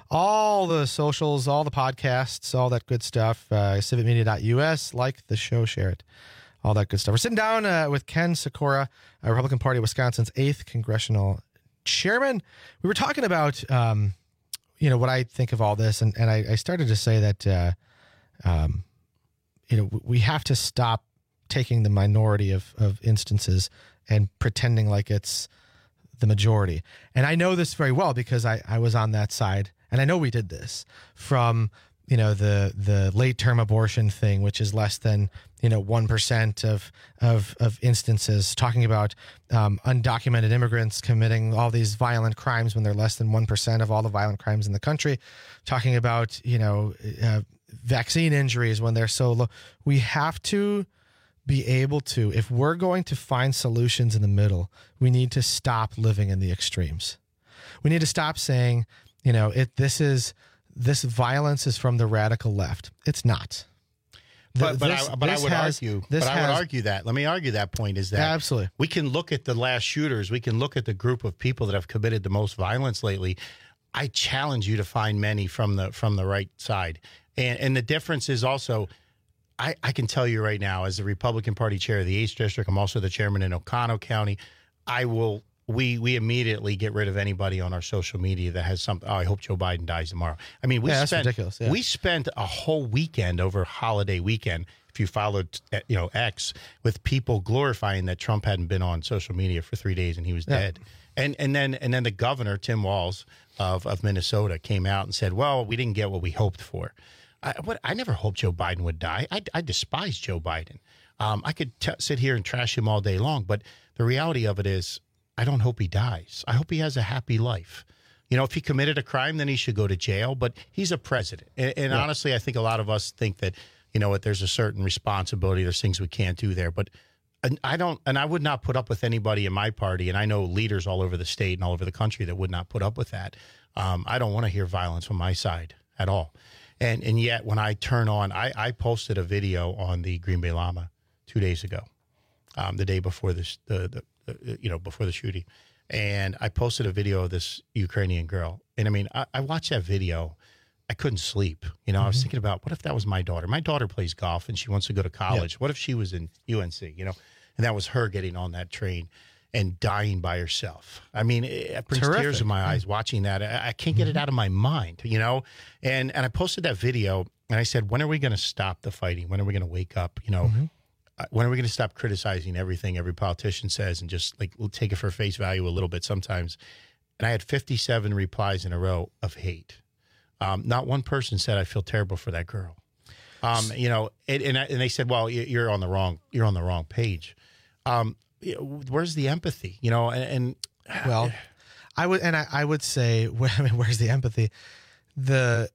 all the socials, all the podcasts, all that good stuff, uh, civic media dot U S. Like the show, share it, all that good stuff. We're sitting down uh, with Ken Sikora, uh, Republican Party of Wisconsin's eighth congressional chairman. We were talking about um, you know what I think of all this, and and I, I started to say that uh, um, you know we have to stop taking the minority of, of instances and pretending like it's the majority. And I know this very well because I, I was on that side, and I know we did this from, you know, the, the late term abortion thing, which is less than, you know, one percent of, of, of instances, talking about um, undocumented immigrants committing all these violent crimes when they're less than one percent of all the violent crimes in the country, talking about, you know, uh, vaccine injuries when they're so low. We have to be able to, if we're going to find solutions in the middle, we need to stop living in the extremes. We need to stop saying, you know, it, this is, this violence is from the radical left. It's not. But, but, this, I, but I would has, argue, this but has, I would argue that, let me argue that point is that absolutely. We can look at the last shooters. We can look at the group of people that have committed the most violence lately. I challenge you to find many from the, from the right side. And, and the difference is also, I, I can tell you right now, as the Republican Party chair of the eighth District, I'm also the chairman in Oconto County. I will, we we immediately get rid of anybody on our social media that has something. Oh, I hope Joe Biden dies tomorrow. I mean, we yeah, spent that's ridiculous. Yeah. we spent a whole weekend over holiday weekend. If you followed, you know, X, with people glorifying that Trump hadn't been on social media for three days and he was yeah. dead. And and then and then the governor, Tim Walz of of Minnesota, came out and said, "Well, we didn't get what we hoped for." I, what, I never hoped Joe Biden would die. I, I despise Joe Biden. Um, I could t- sit here and trash him all day long, but the reality of it is I don't hope he dies. I hope he has a happy life. You know, if he committed a crime, then he should go to jail, but he's a president. And, and yeah. honestly, I think a lot of us think that, you know what, there's a certain responsibility. There's things we can't do there, but and I don't, and I would not put up with anybody in my party, and I know leaders all over the state and all over the country that would not put up with that. Um, I don't want to hear violence from my side at all. And and yet when I turn on, I, I posted a video on the Green Bay Llama two days ago, um, the day before this, the, the, the you know before the shooting, and I posted a video of this Ukrainian girl. And I mean, I, I watched that video, I couldn't sleep. You know, mm-hmm. I was thinking about what if that was my daughter. My daughter plays golf and she wants to go to college. Yeah. What if she was in U N C? You know, and that was her getting on that train and dying by herself. I mean, it brings Terrific. tears in my eyes watching that. I, I can't get mm-hmm. it out of my mind, you know? And and I posted that video, and I said, when are we going to stop the fighting? When are we going to wake up? You know, mm-hmm. uh, when are we going to stop criticizing everything every politician says and just, like, we'll take it for face value a little bit sometimes? And I had fifty-seven replies in a row of hate. Um, not one person said, I feel terrible for that girl. Um, you know, and, and, and they said, well, you're on the wrong, you're on the wrong page. Um, where's the empathy, you know? And, and well, I would, and I, I would say, I mean, where's the empathy? The,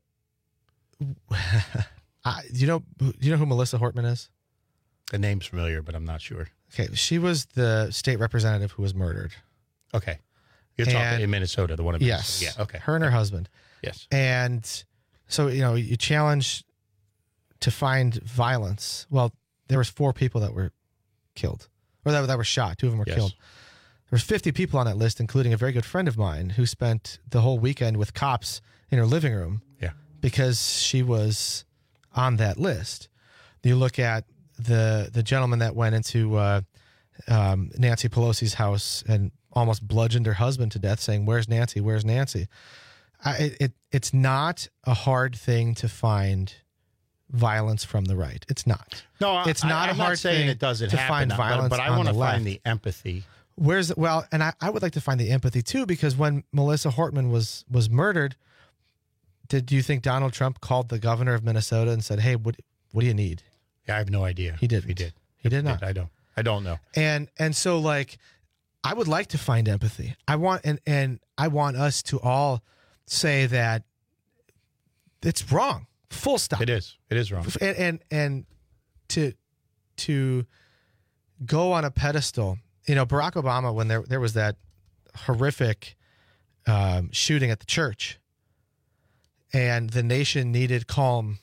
I, you know, do you know who Melissa Hortman is? The name's familiar, but I'm not sure. Okay, she was the state representative who was murdered. Okay, you're and, talking in Minnesota, the one in Minnesota. Yes. Yeah. Okay. Her and her husband. Yes. And so, you know, you challenge to find violence. Well, there was four people that were killed. Or that, that were shot. Two of them were yes. killed. There was fifty people on that list, including a very good friend of mine who spent the whole weekend with cops in her living room. Yeah. Because she was on that list. You look at the the gentleman that went into uh, um, Nancy Pelosi's house and almost bludgeoned her husband to death, saying, "Where's Nancy? Where's Nancy?" I, it it's not a hard thing to find violence from the right. It's not. No, it's I, not I'm a hard not saying thing it doesn't to happen, find violence, but, but I on want to the find left. the empathy. Where's well, and I, I would like to find the empathy too, because when Melissa Hortman was was murdered, did you think Donald Trump called the governor of Minnesota and said, "Hey, what what do you need?" Yeah, I have no idea. He did. He did. He did He not. did. I don't. I don't know. And and so like, I would like to find empathy. I want and and I want us to all say that it's wrong. Full stop. It is. It is wrong. And and and to to go on a pedestal. You know, Barack Obama, when there there was that horrific um, shooting at the church, and the nation needed calm,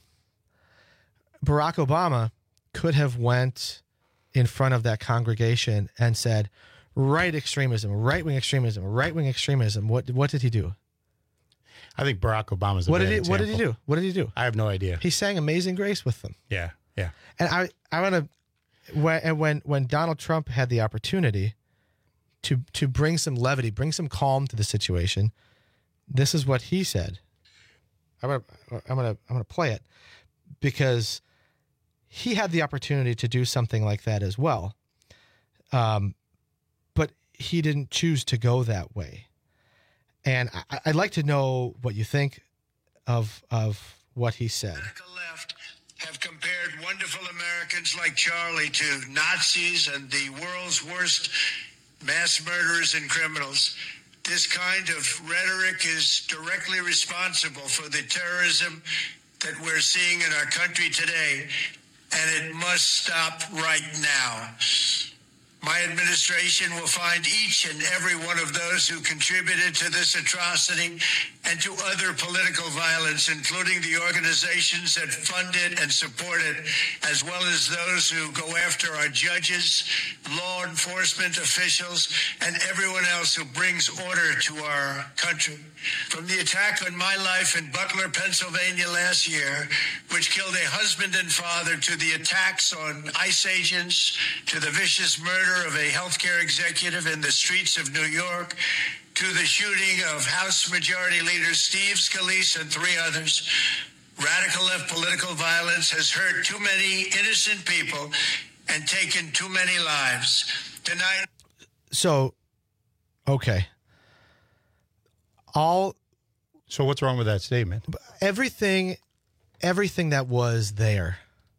Barack Obama could have went in front of that congregation and said, "Right extremism, right wing extremism, right wing extremism." What what did he do? I think Barack Obama's a What bad did he What did he example. do? What did he do? I have no idea. He sang "Amazing Grace" with them. Yeah, yeah. And I, I want to, when, and when when Donald Trump had the opportunity to to bring some levity, bring some calm to the situation, this is what he said. I'm gonna, I'm gonna, I'm gonna play it because he had the opportunity to do something like that as well, um, but he didn't choose to go that way. And I, I'd like to know what you think of of what he said. Have compared wonderful Americans like Charlie to Nazis and the world's worst mass murderers and criminals. This kind of rhetoric is directly responsible for the terrorism that we're seeing in our country today, and it must stop right now. My administration will find each and every one of those who contributed to this atrocity and to other political violence, including the organizations that fund it and support it, as well as those who go after our judges, law enforcement officials, and everyone else who brings order to our country. From the attack on my life in Butler, Pennsylvania last year, which killed a husband and father, to the attacks on ICE agents, to the vicious murder of a healthcare executive in the streets of New York, to the shooting of House Majority Leader Steve Scalise and three others, radical left political violence has hurt too many innocent people and taken too many lives. Tonight. So, okay. All. So what's wrong with that statement? Everything, everything that was there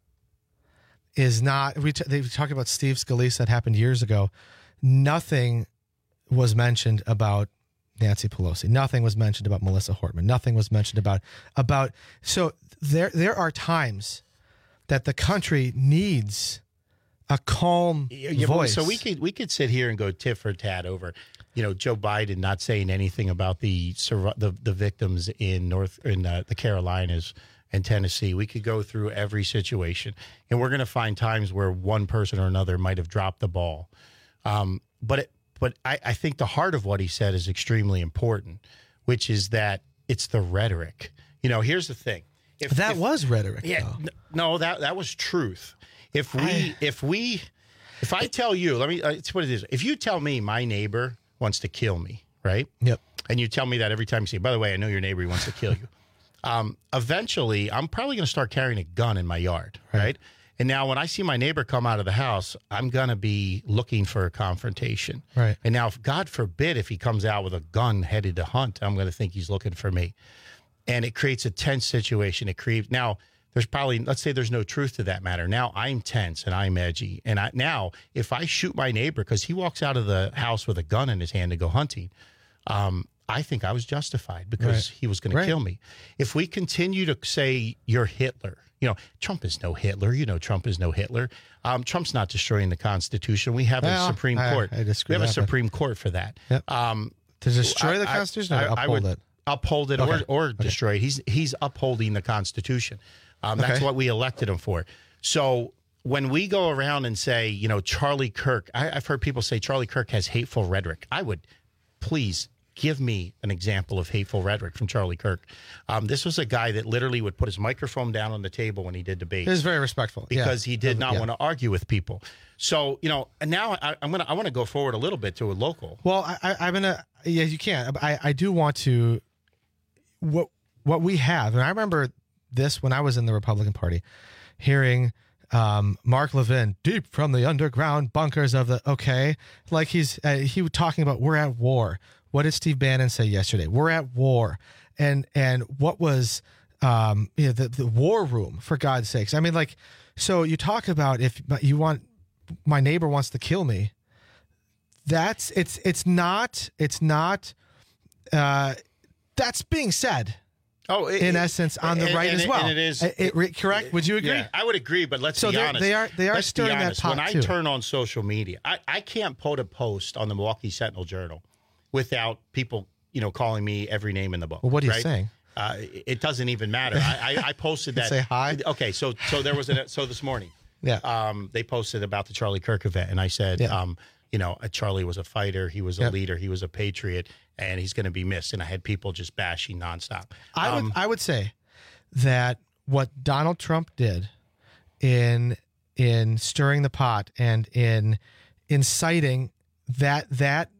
is not. We t- they talked about Steve Scalise that happened years ago. Nothing was mentioned about Nancy Pelosi. Nothing was mentioned about Melissa Hortman. Nothing was mentioned about about. So there there are times that the country needs a calm Yeah, voice. So we could we could sit here and go tit for tat over, you know, Joe Biden not saying anything about the survi- the, the victims in North in uh, the Carolinas and Tennessee. We could go through every situation, and we're going to find times where one person or another might have dropped the ball. Um, but it, but I, I think the heart of what he said is extremely important, which is that it's the rhetoric. You know, here's the thing. If that if, was rhetoric. Yeah, though. n- no, that that was truth. If we, I, if we, if I tell you, let me, uh, it's what it is. If you tell me my neighbor wants to kill me, right? Yep. And you tell me that every time you say, by the way, I know your neighbor, he wants to kill you. Um, eventually, I'm probably going to start carrying a gun in my yard, right? right? And now when I see my neighbor come out of the house, I'm going to be looking for a confrontation. Right. And now, if God forbid, if he comes out with a gun headed to hunt, I'm going to think he's looking for me. And it creates a tense situation. It creates, now, there's probably, let's say there's no truth to that matter. Now I'm tense and I'm edgy. And I, now, if I shoot my neighbor because he walks out of the house with a gun in his hand to go hunting, um, I think I was justified because Right. he was going Right. to kill me. If we continue to say you're Hitler, you know, Trump is no Hitler. You know, Trump is no Hitler. Um, Trump's not destroying the Constitution. We have Well, a Supreme I- Court. I disagree we have a with that, but- Supreme Court for that. Yep. Um, To destroy the I- I- Constitution or I- I uphold would it? Uphold it Okay. or, or Okay. destroy it. He's, he's upholding the Constitution. Um, that's Okay. what we elected him for. So when we go around and say, you know, Charlie Kirk, I, I've heard people say Charlie Kirk has hateful rhetoric. I would please give me an example of hateful rhetoric from Charlie Kirk. Um, this was a guy that literally would put his microphone down on the table when he did debate. He was very respectful because yeah. he did not yeah. want to argue with people. So, you know, and now I, I'm gonna I want to go forward a little bit to a local. Well, I, I, I'm gonna yeah, you can. I I do want to what what we have, and I remember this when I was in the Republican Party, hearing. Um, Mark Levin, deep from the underground bunkers of the, okay, like he's, uh, he was talking about we're at war. What did Steve Bannon say yesterday? We're at war. And, and what was, um, you know, the, the war room, for God's sakes. I mean, like, so you talk about if you want, my neighbor wants to kill me. That's, it's, it's not, it's not, uh, that's being said. Oh, it, in essence, on the and, right and as it, well. And it is it, it, correct. Would you agree? Yeah, I would agree. But let's so be honest. They are they are let's stirring that pot when too. I turn on social media, I, I can't put a post on the Milwaukee Sentinel Journal without people, you know, calling me every name in the book. Well, what are you right? saying? Uh, it doesn't even matter. I, I, I posted that. Say hi. Okay, so so there was a so this morning. Yeah. Um, they posted about the Charlie Kirk event, and I said, yeah. um, you know, Charlie was a fighter, he was a yep. leader, he was a patriot, and he's going to be missed. And I had people just bashing nonstop. I um, would I would say that what Donald Trump did in in stirring the pot and in inciting that that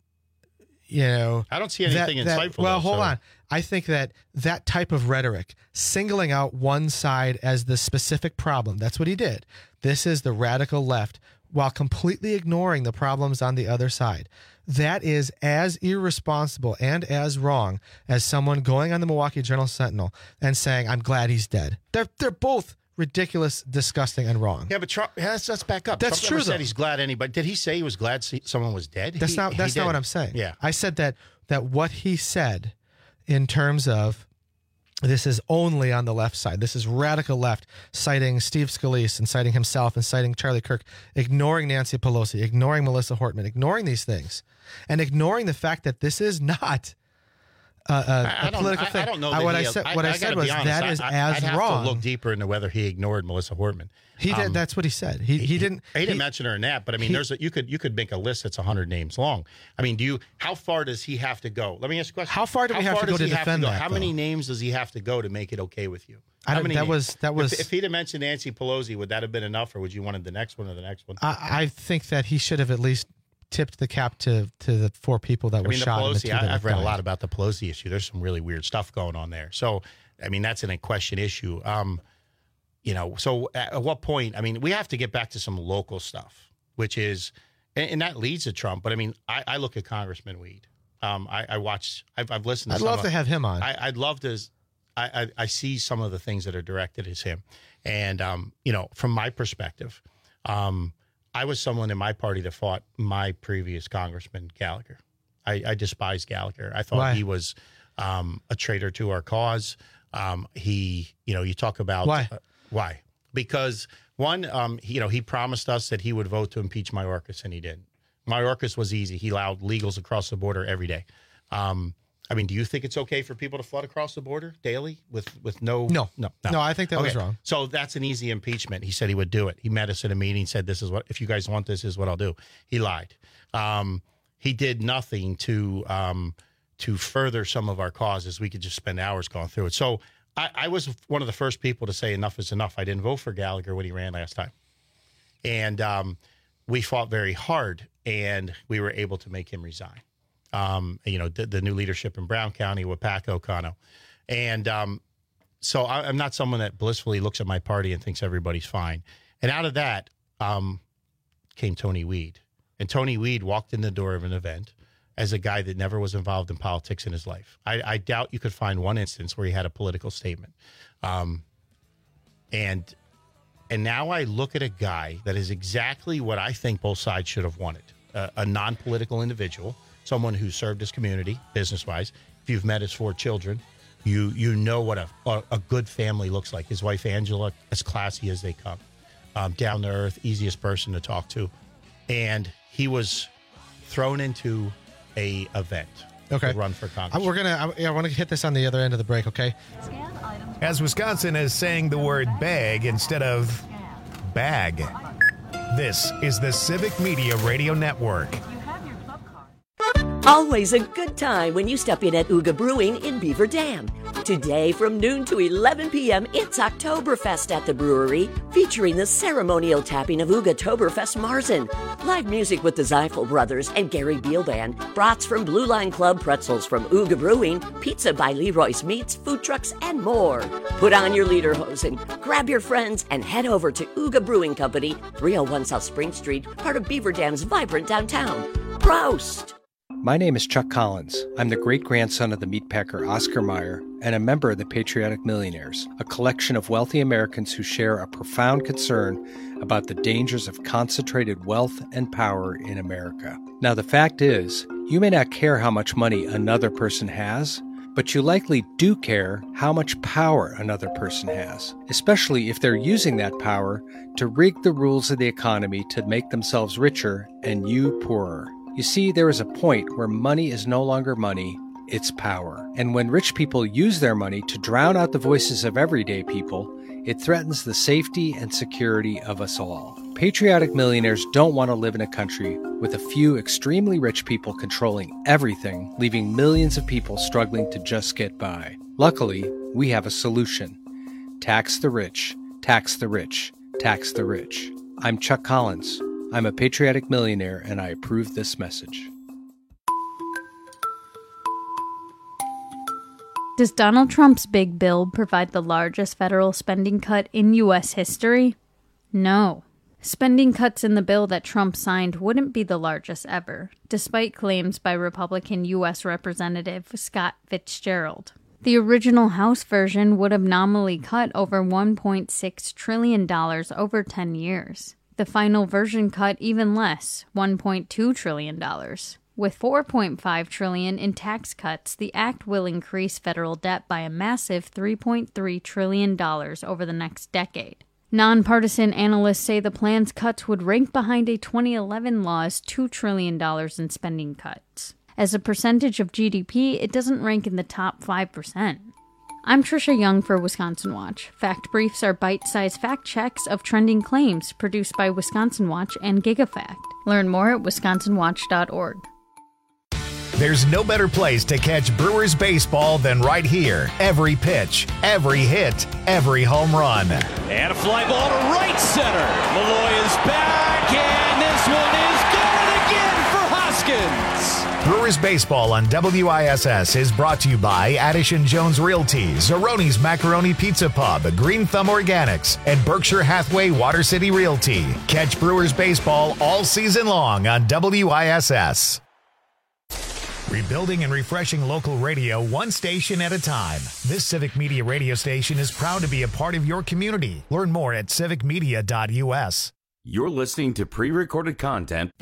you know I don't see anything that, insightful. That, well, though, hold so. on. I think that that type of rhetoric, singling out one side as the specific problem, that's what he did. This is the radical left, while completely ignoring the problems on the other side. That is as irresponsible and as wrong as someone going on the Milwaukee Journal-Sentinel and saying, I'm glad he's dead. They're they're both ridiculous, disgusting, and wrong. Yeah, but Trump, yeah, let's, let's back up. That's Trump true, never said though. he's glad anybody. Did he say he was glad someone was dead? That's he, not that's he not did. what I'm saying. Yeah. I said that that what he said in terms of this is only on the left side. This is radical left, citing Steve Scalise and citing himself and citing Charlie Kirk, ignoring Nancy Pelosi, ignoring Melissa Hortman, ignoring these things, and ignoring the fact that this is not a, a, I, I a political I, thing. I don't know. I, that what he, I said, I, what I, I said was honest, that I, is I, as I'd have wrong. To look deeper into whether he ignored Melissa Hortman. He did. Um, That's what he said. He he, he didn't. He didn't he, mention her in that, but I mean, he, there's a, you could you could make a list that's a hundred names long. I mean, do you? How far does he have to go? Let me ask you a question. How far do we how have to go to have defend to go? that? How though? many names does he have to go to make it okay with you? I How don't, many that names? was that was. If, if he'd have mentioned Nancy Pelosi, would that have been enough, or would you wanted the next one or the next one? I, I think that he should have at least tipped the cap to to the four people that I were mean, the shot. Pelosi, and the two I, that I've read died. a lot about the Pelosi issue. There's some really weird stuff going on there. So, I mean, that's an in question issue. Um, you know, so at, at what point? I mean, we have to get back to some local stuff, which is, and, and that leads to Trump. But I mean, I, I look at Congressman Weed. Um, I, I watch. I've, I've listened. to I'd some love of, to have him on. I, I'd love to. I, I, I see some of the things that are directed as him, and um, you know, from my perspective, um, I was someone in my party that fought my previous Congressman Gallagher. I, I despised Gallagher. I thought Why? he was um, a traitor to our cause. Um, he, you know, you talk about Why? Uh, why? Because one, um, he, you know, he promised us that he would vote to impeach Mayorkas, and he didn't. Mayorkas was easy. He allowed illegals across the border every day. Um, I mean, do you think it's okay for people to flood across the border daily with, with no, No. no, No, I think that was wrong. So that's an easy impeachment. He said he would do it. He met us at a meeting, said, this is what, if you guys want this, is what I'll do. He lied. Um, he did nothing to, um, to further some of our causes. We could just spend hours going through it. So I, I was one of the first people to say enough is enough. I didn't vote for Gallagher when he ran last time. And um, we fought very hard, and we were able to make him resign. Um, you know, the, the new leadership in Brown County with Pac O'Connell. And um, so I, I'm not someone that blissfully looks at my party and thinks everybody's fine. And out of that um, came Tony Weed. And Tony Weed walked in the door of an event as a guy that never was involved in politics in his life. I, I doubt you could find one instance where he had a political statement. Um, and and now I look at a guy that is exactly what I think both sides should have wanted. Uh, a non-political individual, someone who served his community business-wise. If you've met his four children, you you know what a, a, a good family looks like. His wife, Angela, as classy as they come. Um, down to earth, easiest person to talk to. And he was thrown into a event Okay. to run for Congress. Uh, We're gonna. I, I want to hit this on the other end of the break. Okay. As Wisconsin is saying the word bag instead of bag. This is the Civic Media Radio Network. Always a good time when you step in at Ooga Brewing in Beaver Dam. Today from noon to eleven p.m., it's Oktoberfest at the brewery, featuring the ceremonial tapping of Ooga-toberfest Marzen, live music with the Zeifel Brothers and Gary Beal Band, brats from Blue Line Club, pretzels from Ooga Brewing, pizza by Leroy's Meats, food trucks, and more. Put on your lederhosen, grab your friends, and head over to Ooga Brewing Company, three oh one South Spring Street, part of Beaver Dam's vibrant downtown. Prost! My name is Chuck Collins. I'm the great-grandson of the meatpacker Oscar Mayer and a member of the Patriotic Millionaires, a collection of wealthy Americans who share a profound concern about the dangers of concentrated wealth and power in America. Now, the fact is, you may not care how much money another person has, but you likely do care how much power another person has, especially if they're using that power to rig the rules of the economy to make themselves richer and you poorer. You see, there is a point where money is no longer money, it's power. And when rich people use their money to drown out the voices of everyday people, it threatens the safety and security of us all. Patriotic millionaires don't want to live in a country with a few extremely rich people controlling everything, leaving millions of people struggling to just get by. Luckily, we have a solution. Tax the rich, tax the rich, tax the rich. I'm Chuck Collins. I'm a patriotic millionaire, and I approve this message. Does Donald Trump's big bill provide the largest federal spending cut in U S history? No. Spending cuts in the bill that Trump signed wouldn't be the largest ever, despite claims by Republican U S Representative Scott Fitzgerald. The original House version would have nominally cut over one point six trillion dollars over ten years. The final version cut even less, one point two trillion dollars. With four point five trillion dollars in tax cuts, the act will increase federal debt by a massive three point three trillion dollars over the next decade. Nonpartisan analysts say the plan's cuts would rank behind a twenty eleven law's two trillion dollars in spending cuts. As a percentage of G D P, it doesn't rank in the top five percent. I'm Trisha Young for Wisconsin Watch. Fact Briefs are bite-sized fact checks of trending claims produced by Wisconsin Watch and GigaFact. Learn more at wisconsin watch dot org. There's no better place to catch Brewers baseball than right here. Every pitch, every hit, every home run. And a fly ball to right center. Malloy is back, and this one is gone again for Hoskins. Brewers baseball on W I S S is brought to you by Addison Jones Realty, Zeroni's Macaroni Pizza Pub, Green Thumb Organics, and Berkshire Hathaway Water City Realty. Catch Brewers baseball all season long on W I S S. Rebuilding and refreshing local radio one station at a time. This Civic Media radio station is proud to be a part of your community. Learn more at civic media dot u s. You're listening to pre-recorded content.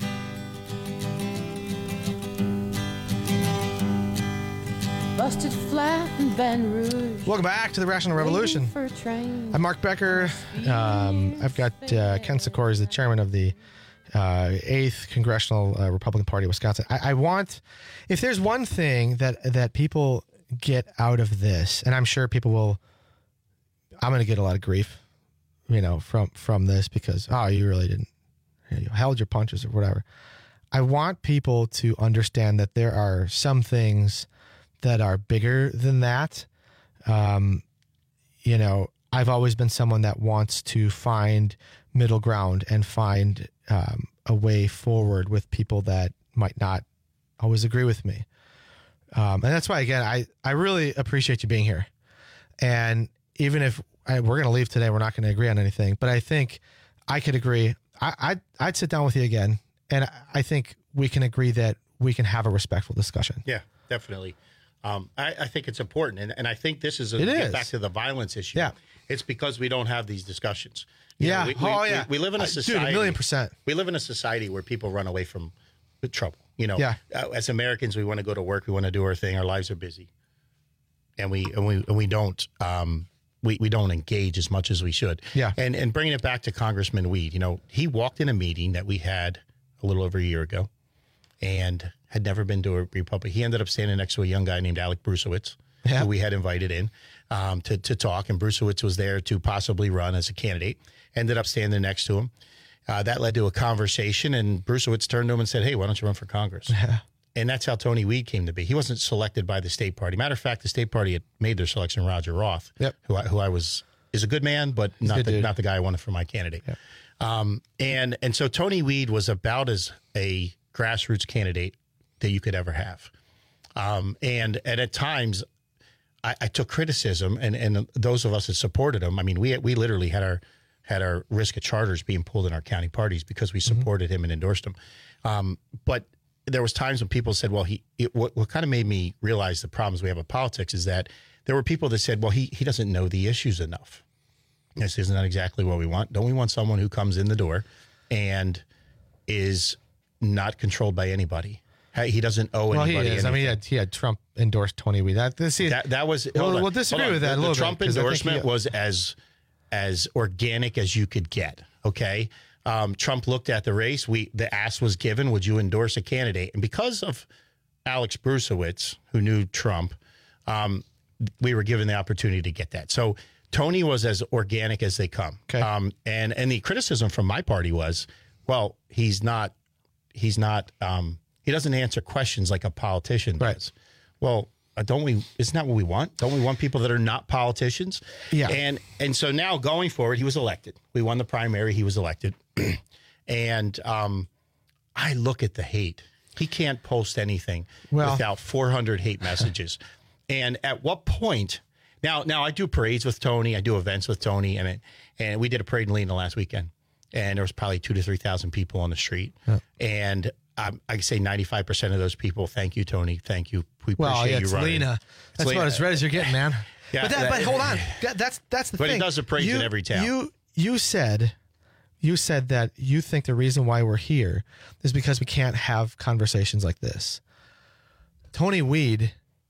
Busted flat in Baton Rouge. Welcome back to the Rational Revolution. I'm Mark Becker. Um, I've got uh, Ken Sikora, is the chairman of the uh, eighth Congressional uh, Republican Party of Wisconsin. I, I want, if there's one thing that that people get out of this, and I'm sure people will, I'm going to get a lot of grief, you know, from from this because, oh, you really didn't, you held your punches or whatever. I want people to understand that there are some things that are bigger than that. Um, you know, I've always been someone that wants to find middle ground and find um, a way forward with people that might not always agree with me. Um, and that's why, again, I, I really appreciate you being here. And even if I, we're going to leave today, we're not going to agree on anything, but I think I could agree. I, I'd, I'd sit down with you again. And I think we can agree that we can have a respectful discussion. Yeah, definitely. Um, I, I think it's important, and, and I think this is a it get is. back to the violence issue. Yeah, it's because we don't have these discussions. You yeah, know, we, we, oh yeah. We, we live in a society. Dude, a million percent. We live in a society where people run away from trouble. You know, yeah. uh, as Americans, we want to go to work, we want to do our thing. Our lives are busy, and we and we and we don't um, we we don't engage as much as we should. Yeah, and and bringing it back to Congressman Weed, you know, he walked in a meeting that we had a little over a year ago, and had never been to a Republic. He ended up standing next to a young guy named Alec Brusewitz, yeah. who we had invited in um, to, to talk. And Brusewitz was there to possibly run as a candidate. Ended up standing next to him. Uh, that led to a conversation. And Brusewitz turned to him and said, hey, why don't you run for Congress? Yeah. and that's how Tony Weed came to be. He wasn't selected by the state party. Matter of fact, the state party had made their selection Roger Roth, yep. who I, who I was is a good man, but He's not the, dude. not the guy I wanted for my candidate. Yep. Um, and and so Tony Weed was about as a grassroots candidate that you could ever have. Um, and and at times, I, I took criticism, and, and those of us that supported him. I mean, we we literally had our had our risk of charters being pulled in our county parties because we supported mm-hmm. him and endorsed him. Um, but there was times when people said, well, he it, what, what kind of made me realize the problems we have with politics is that there were people that said, well, he he doesn't know the issues enough. This isn't that exactly what we want. Don't we want someone who comes in the door and is not controlled by anybody? He doesn't owe well, anybody. He is. Anything. I mean, he had, he had Trump endorse Tony Weed. That, see, that, that was. We'll, we'll disagree with that the, a little the Trump bit. Trump endorsement he, was as as organic as you could get. Okay, um, Trump looked at the race. We the ask was given: would you endorse a candidate? And because of Alex Brusewitz, who knew Trump, um, we were given the opportunity to get that. So Tony was as organic as they come. Okay. Um, and and the criticism from my party was, well, he's not, he's not, um, he doesn't answer questions like a politician right. does. Well, uh, don't we? Isn't that what we want? Don't we want people that are not politicians? Yeah. And and so now going forward, he was elected. We won the primary. He was elected. and um, I look at the hate. He can't post anything well, without four hundred hate messages. And at what point? Now, now I do parades with Tony. I do events with Tony, and it, and we did a parade in Lena last weekend, and there was probably two to three thousand people on the street. Yeah. And um, I say ninety-five percent of those people, thank you, Tony, thank you. We well, appreciate yeah, you it's running. Lena. It's that's Lena. about as red as you're getting, man. Yeah, but, that, that, but hold on, that, that's that's the but thing. But it does a praise you, in every town. You you said. You said that you think the reason why we're here is because we can't have conversations like this. Tony Weed,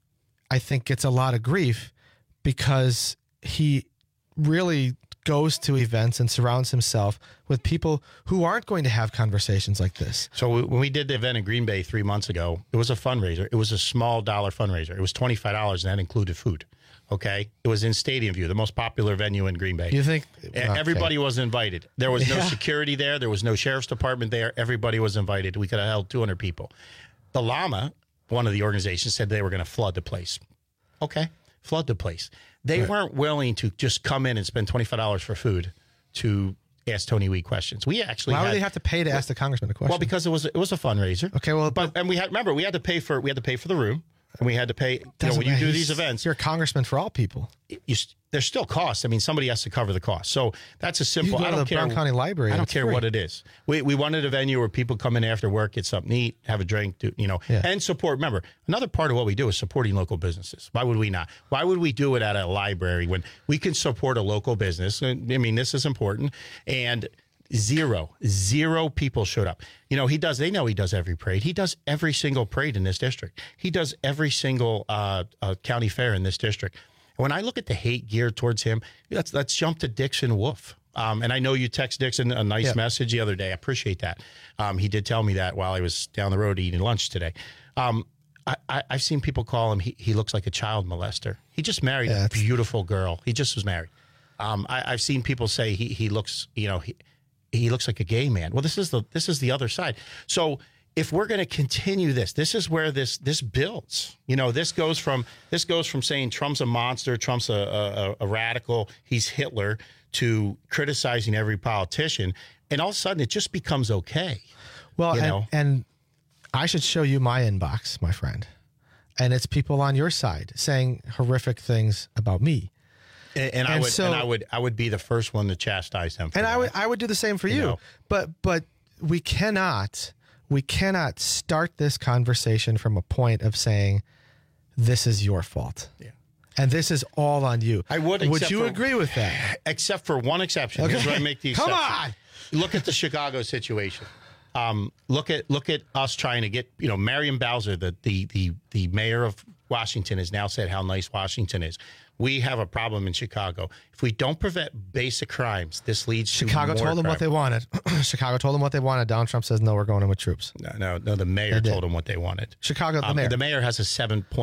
I think, gets a lot of grief because he really goes to events and surrounds himself with people who aren't going to have conversations like this. So when we did the event in Green Bay three months ago, it was a fundraiser. It was a small dollar fundraiser. It was twenty-five dollars, and that included food. Okay, it was in Stadium View, the most popular venue in Green Bay. You think okay. everybody was invited? There was no yeah. security there. There was no sheriff's department there. Everybody was invited. We could have held two hundred people. The Llama, one of the organizations, said they were going to flood the place. Okay, flood the place. They right. weren't willing to just come in and spend twenty-five dollars for food to ask Tony Weed questions. We actually why had, would they have to pay to ask the congressman a question? Well, because it was it was a fundraiser. Okay, well, but and we had remember we had to pay for we had to pay for the room. And we had to pay, you know, when you do these events. You're a congressman for all people. You, there's still costs. I mean, somebody has to cover the cost. So that's a simple, you go I to don't the care. Brown County Library. I don't care free. what it is. We we wanted a venue where people come in after work, get something to eat, have a drink, do, you know, yeah. and support. Remember, another part of what we do is supporting local businesses. Why would we not? Why would we do it at a library when we can support a local business? I mean, this is important. And Zero, zero people showed up. You know, he does, they know he does every parade. He does every single parade in this district. He does every single uh, uh, county fair in this district. And when I look at the hate geared towards him, let's, let's jump to Dixon Wolf. Um, and I know you text Dixon a nice yep. message the other day. I appreciate that. Um, he did tell me that while I was down the road eating lunch today. Um, I, I, I've seen people call him, he, he looks like a child molester. He just married yeah, a beautiful girl. He just was married. Um, I, I've seen people say he, he looks, you know, he, he looks like a gay man. Well, this is the this is the other side. So if we're going to continue this, this is where this this builds. You know, this goes from this goes from saying Trump's a monster, Trump's a, a, a radical, he's Hitler, to criticizing every politician, and all of a sudden it just becomes okay. Well, you and, know? and I should show you my inbox, my friend, and it's people on your side saying horrific things about me. And, and, and I would, so, and I would, I would be the first one to chastise them. For and that. I would, I would do the same for you. you know? But, but we cannot, we cannot start this conversation from a point of saying, "This is your fault," yeah, and this is all on you. I would. Would you for, agree with that? Except for one exception. Okay. Here's where I make the exception. Come on. Look at the Chicago situation. Um, look at look at us trying to get, you know, Marion Bowser, the the the the mayor of Washington, has now said how nice Washington is. We have a problem in Chicago. If we don't prevent basic crimes, this leads to Chicago more told them crime. what they wanted. Chicago told them what they wanted. Donald Trump says, no, we're going in with troops. No, no, no. The mayor told them what they wanted. Chicago, the um, mayor. The mayor has a seven point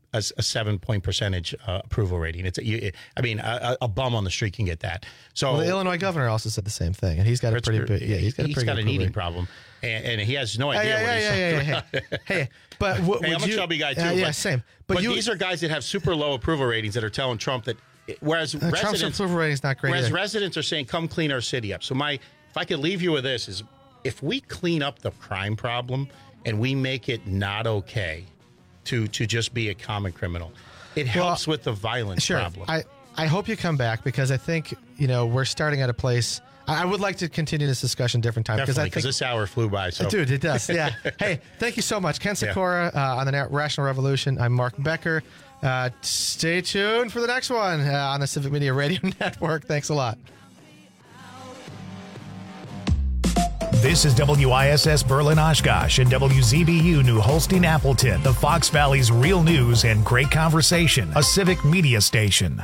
a, a seven point percentage uh, approval rating. It's, a, you, I mean, a, a bum on the street can get that. So well, the Illinois governor also said the same thing, and he's got a pretty big, yeah, he's got a he's pretty got good an eating rating. problem, and, and he has no Hey, idea yeah, what yeah, he's yeah, saying. yeah, yeah. Hey, but w- hey, would I'm you, a chubby guy too. Uh, yeah, but, same. But, but you, these are guys that have super low approval ratings that are telling Trump that, whereas uh, Trump's residents, approval rating is not great. whereas either. residents are saying, "Come clean our city up." So my, if I could leave you with this is, if we clean up the crime problem and we make it not okay to to just be a common criminal, it helps well, with the violence sure. problem. I, I hope you come back because I think, you know, we're starting at a place. I would like to continue this discussion different time because I think this hour flew by. So. Dude, it does. Yeah. Hey, thank you so much. Ken Sikora uh, on the Rational Revolution. I'm Mark Becker. Uh, stay tuned for the next one uh, on the Civic Media Radio Network. Thanks a lot. This is W I S S Berlin Oshkosh and W Z B U New Holstein Appleton, the Fox Valley's real news and great conversation, a civic media station.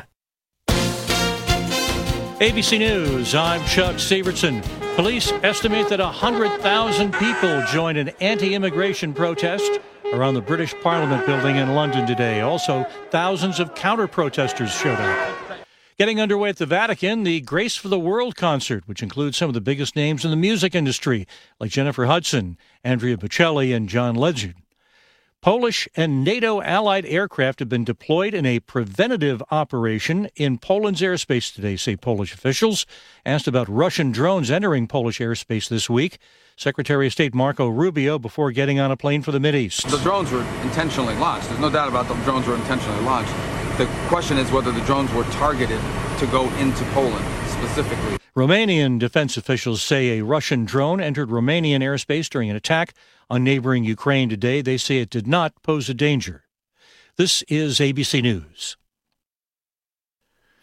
A B C News, I'm Chuck Severson. Police estimate that one hundred thousand people joined an anti-immigration protest around the British Parliament building in London today. Also, thousands of counter-protesters showed up. Getting underway at the Vatican, the Grace for the World concert, which includes some of the biggest names in the music industry, like Jennifer Hudson, Andrea Bocelli, and John Legend. Polish and NATO allied aircraft have been deployed in a preventative operation in Poland's airspace today, say Polish officials. Asked about Russian drones entering Polish airspace this week, Secretary of State Marco Rubio before getting on a plane for the Mideast. The drones were intentionally launched. There's no doubt about the drones were intentionally launched. The question is whether the drones were targeted to go into Poland specifically. Romanian defense officials say a Russian drone entered Romanian airspace during an attack on neighboring Ukraine today. They say it did not pose a danger. This is A B C News.